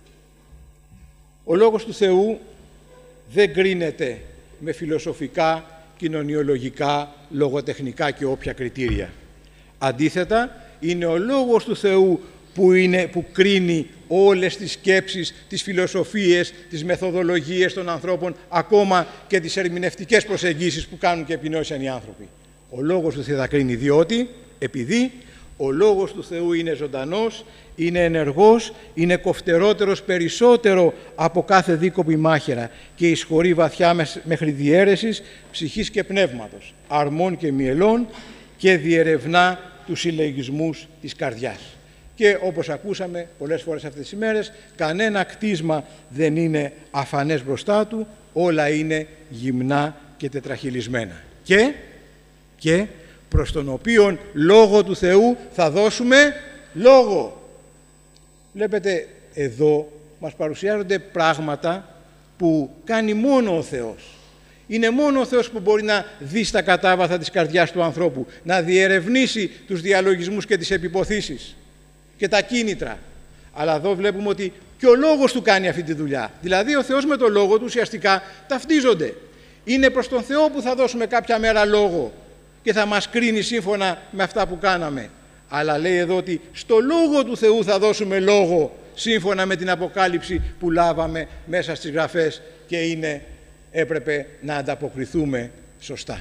Ο Λόγος του Θεού δεν κρίνεται με φιλοσοφικά, κοινωνιολογικά, λογοτεχνικά και όποια κριτήρια. Αντίθετα, είναι ο Λόγος του Θεού που κρίνει όλες τις σκέψεις, τις φιλοσοφίες, τις μεθοδολογίες των ανθρώπων, ακόμα και τις ερμηνευτικές προσεγγίσεις που κάνουν και επινόησαν οι άνθρωποι. Ο Λόγος του Θεού θα κρίνει επειδή ο Λόγος του Θεού είναι ζωντανός, είναι ενεργός, είναι κοφτερότερος περισσότερο από κάθε δίκοπη μάχαιρα και εισχωρεί βαθιά μέχρι διαίρεσης ψυχής και πνεύματος, αρμών και μυελών και διερευνά τους συλλογισμούς της καρδιάς. Και όπως ακούσαμε πολλές φορές αυτές τις ημέρες, κανένα κτίσμα δεν είναι αφανές μπροστά του, όλα είναι γυμνά και τετραχυλισμένα. Και προς τον οποίον λόγο του Θεού θα δώσουμε λόγο. Βλέπετε, εδώ μας παρουσιάζονται πράγματα που κάνει μόνο ο Θεός. Είναι μόνο ο Θεός που μπορεί να δει στα κατάβαθα της καρδιάς του ανθρώπου, να διερευνήσει τους διαλογισμούς και τις επιποθήσεις και τα κίνητρα. Αλλά εδώ βλέπουμε ότι και ο Λόγος του κάνει αυτή τη δουλειά. Δηλαδή ο Θεός με το Λόγο του ουσιαστικά ταυτίζονται. Είναι προς τον Θεό που θα δώσουμε κάποια μέρα λόγο και θα μας κρίνει σύμφωνα με αυτά που κάναμε. Αλλά λέει εδώ ότι στο Λόγο του Θεού θα δώσουμε λόγο σύμφωνα με την αποκάλυψη που λάβαμε μέσα στις Γραφές και είναι έπρεπε να ανταποκριθούμε σωστά.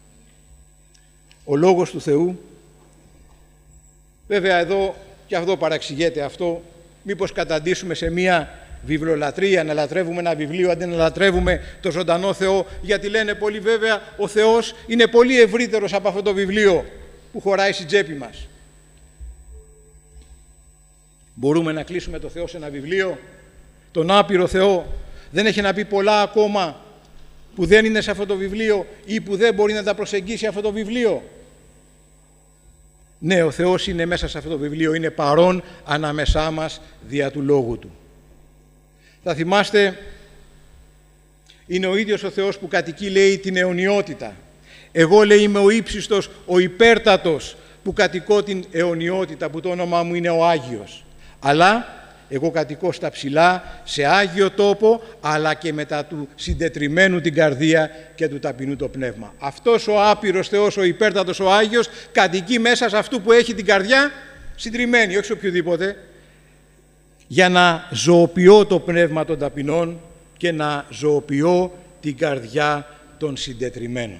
Ο Λόγος του Θεού, βέβαια εδώ και αυτό παραξηγείται αυτό, μήπως καταντήσουμε σε μία βιβλιολατρεία, να λατρεύουμε ένα βιβλίο αντί να λατρεύουμε το ζωντανό Θεό, γιατί λένε πολλοί βέβαια ο Θεός είναι πολύ ευρύτερος από αυτό το βιβλίο που χωράει στην τσέπη μας. Μπορούμε να κλείσουμε το Θεό σε ένα βιβλίο, τον άπειρο Θεό? Δεν έχει να πει πολλά ακόμα που δεν είναι σε αυτό το βιβλίο ή που δεν μπορεί να τα προσεγγίσει αυτό το βιβλίο? Ναι, ο Θεός είναι μέσα σε αυτό το βιβλίο, είναι παρόν ανάμεσά μας δια του Λόγου Του. Θα θυμάστε, είναι ο ίδιος ο Θεός που κατοικεί, λέει, την αιωνιότητα. Εγώ, λέει, είμαι ο ύψιστος, ο υπέρτατος που κατοικώ την αιωνιότητα, που το όνομά μου είναι ο Άγιος. Αλλά εγώ κατοικώ στα ψηλά, σε Άγιο τόπο, αλλά και μετά του συντετριμμένου την καρδία και του ταπεινού το πνεύμα. Αυτός ο άπειρος Θεός, ο υπέρτατος, ο Άγιος, κατοικεί μέσα σε αυτού που έχει την καρδιά συντριμμένη, όχι σε οποιοδήποτε, για να ζωοποιώ το πνεύμα των ταπεινών και να ζωοποιώ την καρδιά των συντετριμμένων.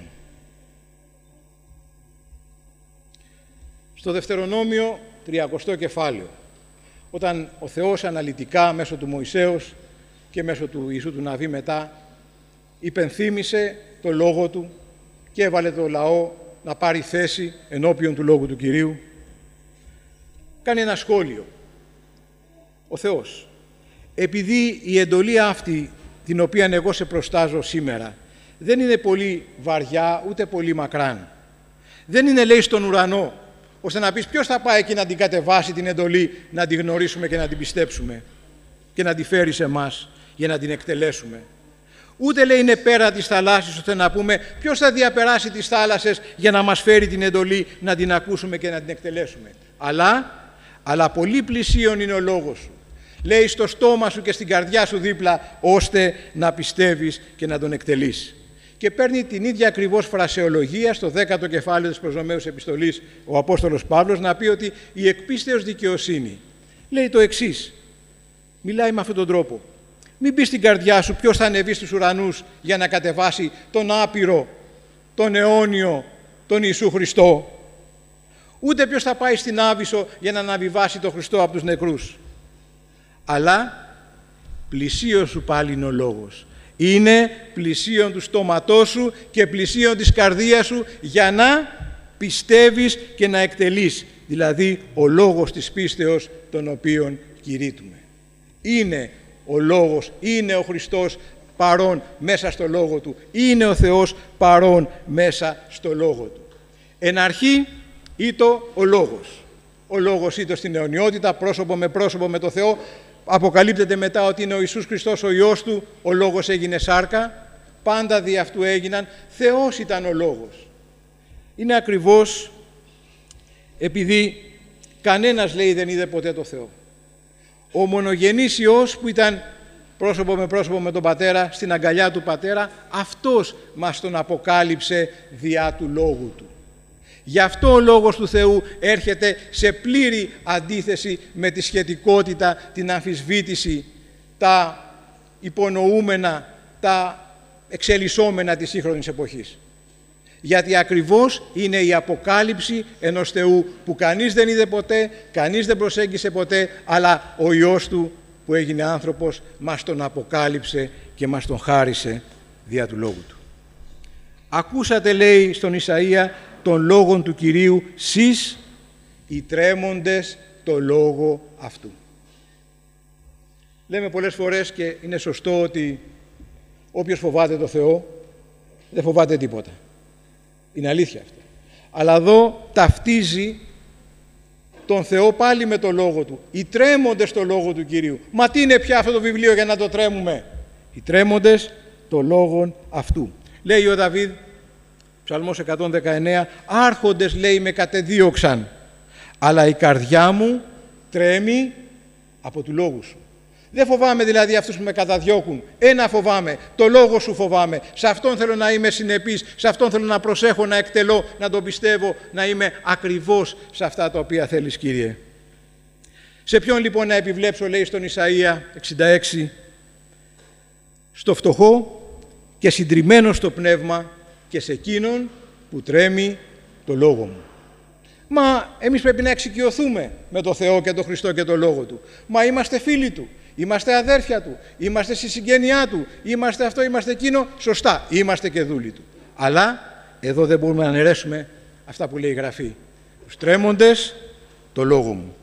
Στο Δευτερονόμιο, 30 κεφάλαιο, όταν ο Θεός αναλυτικά μέσω του Μωυσέως και μέσω του Ιησού του Ναβί μετά υπενθύμησε το Λόγο Του και έβαλε το λαό να πάρει θέση ενώπιον του Λόγου του Κυρίου, κάνει ένα σχόλιο. Ο Θεός, επειδή η εντολή αυτή την οποία εγώ σε προστάζω σήμερα δεν είναι πολύ βαριά ούτε πολύ μακράν, δεν είναι, λέει, στον ουρανό, ώστε να πεις ποιος θα πάει εκεί να την κατεβάσει την εντολή, να την γνωρίσουμε και να την πιστέψουμε και να τη φέρει σε εμάς για να την εκτελέσουμε. Ούτε, λέει, είναι πέρα της θαλάσσης, ώστε να πούμε ποιος θα διαπεράσει τις θάλασσες για να μας φέρει την εντολή να την ακούσουμε και να την εκτελέσουμε. Αλλά πολύ πλησίον είναι ο Λόγος Σου. Λέει, στο στόμα σου και στην καρδιά σου δίπλα, ώστε να πιστεύεις και να τον εκτελείς. Και παίρνει την ίδια ακριβώς φρασεολογία στο 10ο κεφάλαιο της προς Ρωμαίους επιστολής ο Απόστολος Παύλος, να πει ότι η εκπίστεως δικαιοσύνη λέει το εξής, μιλάει με αυτόν τον τρόπο. Μην πεις στην καρδιά σου ποιος θα ανεβεί στους ουρανούς για να κατεβάσει τον άπειρο, τον αιώνιο, τον Ιησού Χριστό. Ούτε ποιος θα πάει στην Άβυσσο για να αναβιβάσει τον Χριστό από τους νεκρούς. Αλλά πλησίον σου πάλι είναι ο Λόγος. Είναι πλησίον του στόματός σου και πλησίον της καρδίας σου για να πιστεύεις και να εκτελείς. Δηλαδή ο λόγος της πίστεως τον οποίον κηρύττουμε. Είναι ο Λόγος, είναι ο Χριστός παρόν μέσα στο Λόγο Του. Είναι ο Θεός παρόν μέσα στο Λόγο Του. Εν αρχή ήτο ο Λόγος. Ο Λόγος ήτο στην αιωνιότητα, πρόσωπο με το Θεό. Αποκαλύπτεται μετά ότι είναι ο Ιησούς Χριστός ο Υιός Του, ο Λόγος έγινε σάρκα, πάντα δι' αυτού έγιναν, Θεός ήταν ο Λόγος. Είναι ακριβώς επειδή κανένας, λέει, δεν είδε ποτέ το Θεό. Ο μονογενής Υιός που ήταν πρόσωπο με τον Πατέρα, στην αγκαλιά του Πατέρα, αυτός μας τον αποκάλυψε διά του Λόγου Του. Γι' αυτό ο Λόγος του Θεού έρχεται σε πλήρη αντίθεση με τη σχετικότητα, την αμφισβήτηση, τα υπονοούμενα, τα εξελισσόμενα της σύγχρονης εποχής. Γιατί ακριβώς είναι η αποκάλυψη ενός Θεού που κανείς δεν είδε ποτέ, κανείς δεν προσέγγισε ποτέ, αλλά ο Υιός Του που έγινε άνθρωπος μας τον αποκάλυψε και μας τον χάρισε δια του Λόγου Του. Ακούσατε, λέει στον Ισαΐα, των λόγων του Κυρίου, σεις οι τρέμοντες το λόγο αυτού. Λέμε πολλές φορές και είναι σωστό ότι όποιος φοβάται το Θεό δεν φοβάται τίποτα. Είναι αλήθεια αυτό. Αλλά εδώ ταυτίζει τον Θεό πάλι με το λόγο Του. Οι τρέμοντες το λόγο του Κυρίου. Μα τι είναι πια αυτό το βιβλίο για να το τρέμουμε? Οι τρέμοντες το λόγον αυτού. Λέει ο Δαβίδ, Ψαλμός 119, άρχοντες, λέει, με κατεδίωξαν, αλλά η καρδιά μου τρέμει από του λόγου σου. Δεν φοβάμαι δηλαδή αυτούς που με καταδιώκουν. Ένα φοβάμαι, το λόγο σου φοβάμαι. Σε αυτόν θέλω να είμαι συνεπής, σε αυτόν θέλω να προσέχω, να εκτελώ, να τον πιστεύω, να είμαι ακριβώς σε αυτά τα οποία θέλεις, Κύριε. Σε ποιον λοιπόν να επιβλέψω, λέει στον Ισαΐα 66, στο φτωχό και συντριμμένος στο πνεύμα και σε εκείνον που τρέμει το Λόγο μου. Μα εμείς πρέπει να εξοικειωθούμε με το Θεό και τον Χριστό και το Λόγο Του. Μα είμαστε φίλοι Του, είμαστε αδέρφια Του, είμαστε στη συγγένειά Του, είμαστε αυτό, είμαστε εκείνο, σωστά, είμαστε και δούλοι Του. Αλλά εδώ δεν μπορούμε να αναιρέσουμε αυτά που λέει η Γραφή. Τους τρέμοντες το Λόγο μου.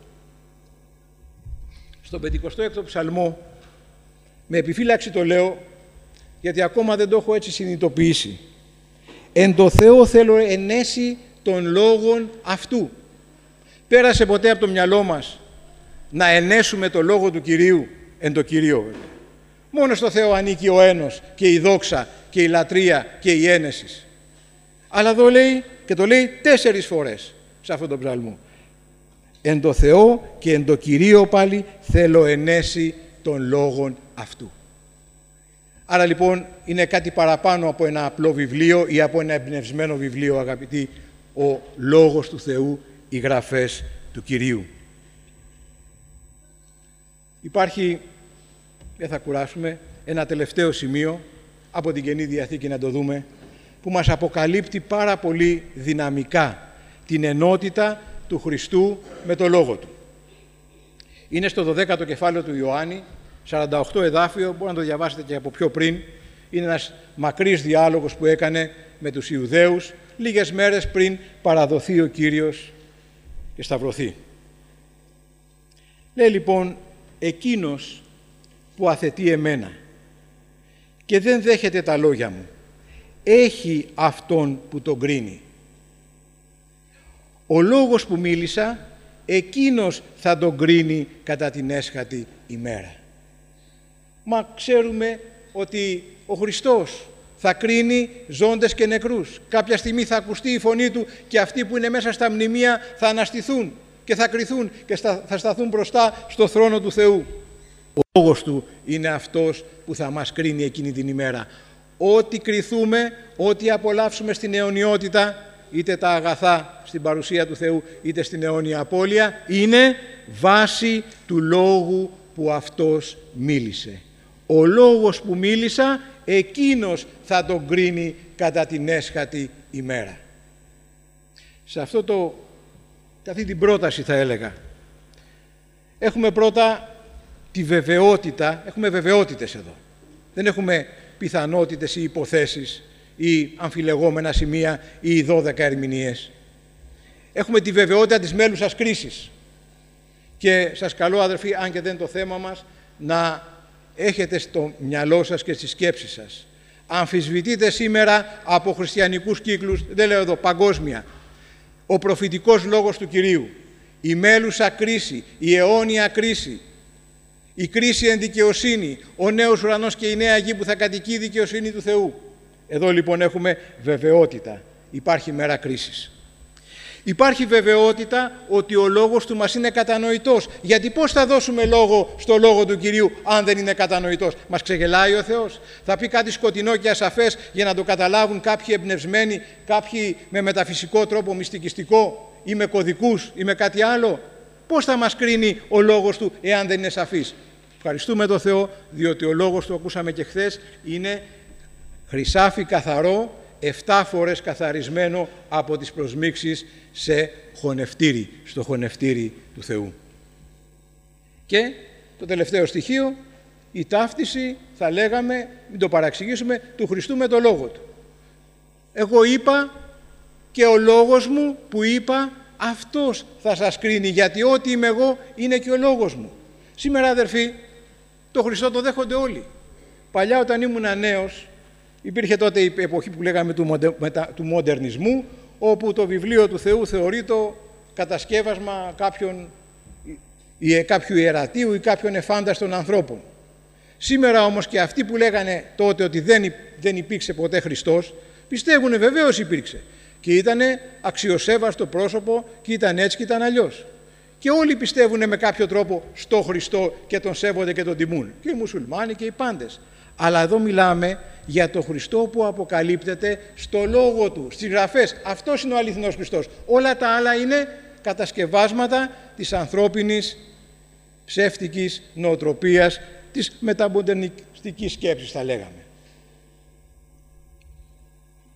Στον 56ο ψαλμό, με επιφύλαξη το λέω, γιατί ακόμα δεν το έχω έτσι συνειδητοποιήσει. Εν το Θεό θέλω ενέσει των λόγων αυτού. Πέρασε ποτέ από το μυαλό μας να ενέσουμε το Λόγο του Κυρίου, εν το Κυρίο βέβαια. Μόνο στο Θεό ανήκει ο ένος και η δόξα και η λατρεία και η ένεση. Αλλά εδώ λέει, και το λέει 4 φορές σε αυτόν τον ψαλμό. Εν το Θεό και εν το Κυρίο πάλι θέλω ενέσει των λόγων αυτού. Άρα λοιπόν είναι κάτι παραπάνω από ένα απλό βιβλίο ή από ένα εμπνευσμένο βιβλίο, αγαπητοί, ο Λόγος του Θεού, οι γραφές του Κυρίου. Υπάρχει, δεν θα κουράσουμε, ένα τελευταίο σημείο από την Καινή Διαθήκη να το δούμε, που μας αποκαλύπτει πάρα πολύ δυναμικά την ενότητα του Χριστού με το Λόγο Του. Είναι στο 12ο κεφάλαιο του Ιωάννη, 48 εδάφιο, μπορείτε να το διαβάσετε και από πιο πριν. Είναι ένας μακρύς διάλογος που έκανε με τους Ιουδαίους λίγες μέρες πριν παραδοθεί ο Κύριος και σταυρωθεί. Λέει λοιπόν, εκείνος που αθετεί εμένα και δεν δέχεται τα λόγια μου, έχει αυτόν που τον κρίνει. Ο λόγος που μίλησα, εκείνος θα τον κρίνει κατά την έσχατη ημέρα. Μα ξέρουμε ότι ο Χριστός θα κρίνει ζώντες και νεκρούς. Κάποια στιγμή θα ακουστεί η φωνή Του και αυτοί που είναι μέσα στα μνημεία θα αναστηθούν και θα κριθούν και θα σταθούν μπροστά στο θρόνο του Θεού. Ο λόγος Του είναι αυτός που θα μας κρίνει εκείνη την ημέρα. Ό,τι κριθούμε, ό,τι απολαύσουμε στην αιωνιότητα, είτε τα αγαθά στην παρουσία του Θεού, είτε στην αιώνια απώλεια, είναι βάση του λόγου που αυτός μίλησε. Ο λόγος που μίλησα, εκείνος θα τον κρίνει κατά την έσχατη ημέρα. Σε αυτή την πρόταση θα έλεγα, έχουμε πρώτα τη βεβαιότητα, έχουμε βεβαιότητες εδώ. Δεν έχουμε πιθανότητες ή υποθέσεις ή αμφιλεγόμενα σημεία ή 12 ερμηνείες. Έχουμε τη βεβαιότητα της μέλουσας κρίσης. Και σας καλώ, αδερφοί, αν και δεν είναι το θέμα μας, να έχετε στο μυαλό σας και στις σκέψεις σας. Αμφισβητείτε σήμερα από χριστιανικούς κύκλους, δεν λέω εδώ, παγκόσμια, ο προφητικός λόγος του Κυρίου, η μέλουσα κρίση, η αιώνια κρίση, η κρίση εν δικαιοσύνη, ο νέος ουρανός και η νέα γη που θα κατοικεί η δικαιοσύνη του Θεού. Εδώ λοιπόν έχουμε βεβαιότητα. Υπάρχει μέρα κρίσης. Υπάρχει βεβαιότητα ότι ο λόγος Του μας είναι κατανοητός. Γιατί πώς θα δώσουμε λόγο στο λόγο του Κυρίου αν δεν είναι κατανοητός? Μας ξεγελάει ο Θεός? Θα πει κάτι σκοτεινό και ασαφές για να το καταλάβουν κάποιοι εμπνευσμένοι, κάποιοι με μεταφυσικό τρόπο μυστικιστικό ή με κωδικούς ή με κάτι άλλο? Πώς θα μας κρίνει ο λόγος Του εάν δεν είναι σαφής? Ευχαριστούμε τον Θεό, διότι ο λόγος Του, ακούσαμε και χθες, είναι χρυσάφι καθαρό, 7 φορές καθαρισμένο από τις προσμίξεις σε χωνευτήρι, στο χωνευτήρι του Θεού. Και το τελευταίο στοιχείο, η ταύτιση, θα λέγαμε, μην το παραξηγήσουμε, του Χριστού με το Λόγο Του. Εγώ είπα και ο λόγος μου που είπα, αυτός θα σας κρίνει, γιατί ό,τι είμαι εγώ είναι και ο λόγος μου. Σήμερα, αδερφοί, το Χριστό το δέχονται όλοι. Παλιά, όταν ήμουν νέος, υπήρχε τότε η εποχή που λέγαμε του μοντερνισμού, όπου το βιβλίο του Θεού θεωρείται κατασκεύασμα κάποιου ιερατείου ή κάποιων εφάνταστων ανθρώπων. Σήμερα όμως και αυτοί που λέγανε τότε ότι δεν υπήρξε ποτέ Χριστός, πιστεύουν βεβαίως υπήρξε. Και ήταν αξιοσέβαστο πρόσωπο και ήταν έτσι και ήταν αλλιώς. Και όλοι πιστεύουν με κάποιο τρόπο στο Χριστό και τον σέβονται και τον τιμούν. Και οι μουσουλμάνοι και οι πάντες. Αλλά εδώ μιλάμε για τον Χριστό που αποκαλύπτεται στο Λόγο Του, στις Γραφές. Αυτός είναι ο αληθινός Χριστός. Όλα τα άλλα είναι κατασκευάσματα της ανθρώπινης ψεύτικης νοοτροπίας, της μεταμοντερνιστικής σκέψης, θα λέγαμε.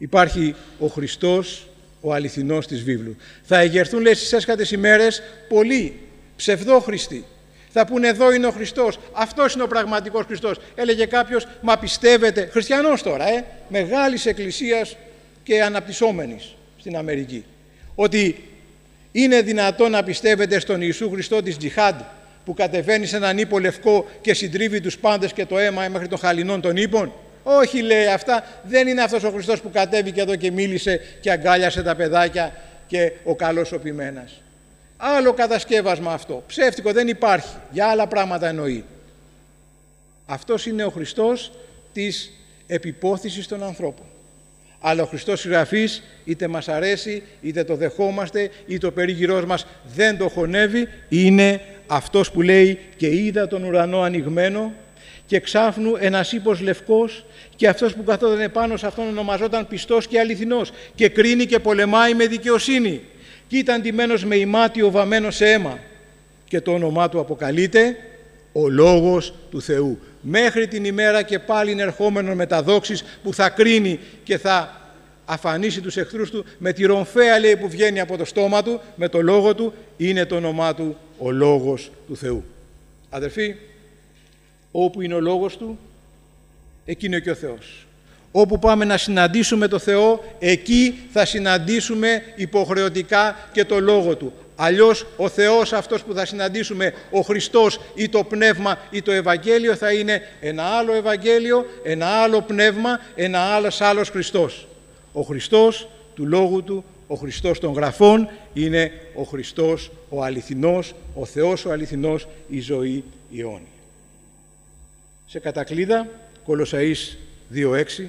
Υπάρχει ο Χριστός, ο αληθινός της βίβλου. Θα εγερθούν, λέει, στις έσχατες ημέρες πολλοί ψευδόχριστοι. Θα πούνε, εδώ είναι ο Χριστός, αυτός είναι ο πραγματικός Χριστός. Έλεγε κάποιος, μα πιστεύετε, χριστιανός τώρα, μεγάλης εκκλησίας και αναπτυσσόμενης στην Αμερική, ότι είναι δυνατόν να πιστεύετε στον Ιησού Χριστό της Τζιχάντ, που κατεβαίνει σε έναν ύπο λευκό και συντρίβει τους πάντες και το αίμα μέχρι των χαλινών των ύπων? Όχι, λέει, αυτά δεν είναι αυτός ο Χριστός που κατέβηκε εδώ και μίλησε και αγκάλιασε τα παιδάκια και ο καλός ο ποιμένας. Άλλο κατασκεύασμα αυτό. Ψεύτικο, δεν υπάρχει. Για άλλα πράγματα εννοεί. Αυτός είναι ο Χριστός της επιπόθησης των ανθρώπων. Αλλά ο Χριστός συγγραφής, είτε μας αρέσει, είτε το δεχόμαστε, είτε ο περίγυρός μας δεν το χωνεύει, είναι αυτός που λέει «Και είδα τον ουρανό ανοιγμένο και εξάφνου ένας ύπος λευκός και αυτός που καθόταν επάνω σε αυτόν ονομαζόταν πιστός και αληθινός και κρίνει και πολεμάει με δικαιοσύνη και ήταν ντυμένος με ημάτιο βαμμένο σε αίμα και το όνομά του αποκαλείται ο Λόγος του Θεού». Μέχρι την ημέρα και πάλιν ερχόμενον με τα δόξης που θα κρίνει και θα αφανίσει τους εχθρούς του με τη ρομφαία, λέει, που βγαίνει από το στόμα του, με το λόγο του, είναι το όνομά του ο Λόγος του Θεού. Αδερφοί, όπου είναι ο Λόγος του, εκεί είναι και ο Θεός. Όπου πάμε να συναντήσουμε το Θεό, εκεί θα συναντήσουμε υποχρεωτικά και το Λόγο του. Αλλιώς ο Θεός αυτός που θα συναντήσουμε, ο Χριστός ή το Πνεύμα ή το Ευαγγέλιο, θα είναι ένα άλλο Ευαγγέλιο, ένα άλλο Πνεύμα, ένα άλλος Χριστός. Ο Χριστός του Λόγου του, ο Χριστός των Γραφών, είναι ο Χριστός ο αληθινός, ο Θεός ο αληθινός, η ζωή η αιώνια. Σε κατακλείδα, Κολοσσαείς 2:6,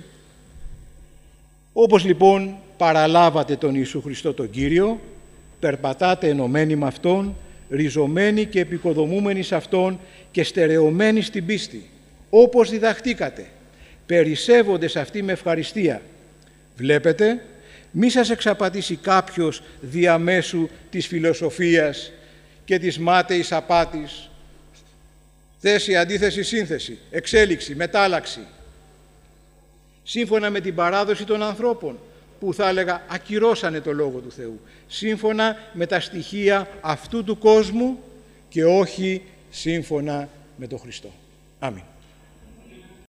όπως λοιπόν παραλάβατε τον Ιησού Χριστό τον Κύριο, περπατάτε ενωμένοι με Αυτόν, ριζωμένοι και επικοδομούμενοι σε Αυτόν και στερεωμένοι στην πίστη, όπως διδαχτήκατε, περισσεύοντες αυτοί με ευχαριστία. Βλέπετε, μη σας εξαπατήσει κάποιος διαμέσου της φιλοσοφίας και της μάταιης απάτης, θέση, αντίθεση, σύνθεση, εξέλιξη, μετάλλαξη, σύμφωνα με την παράδοση των ανθρώπων, που θα έλεγα ακυρώσανε το Λόγο του Θεού, σύμφωνα με τα στοιχεία αυτού του κόσμου και όχι σύμφωνα με τον Χριστό. Αμήν.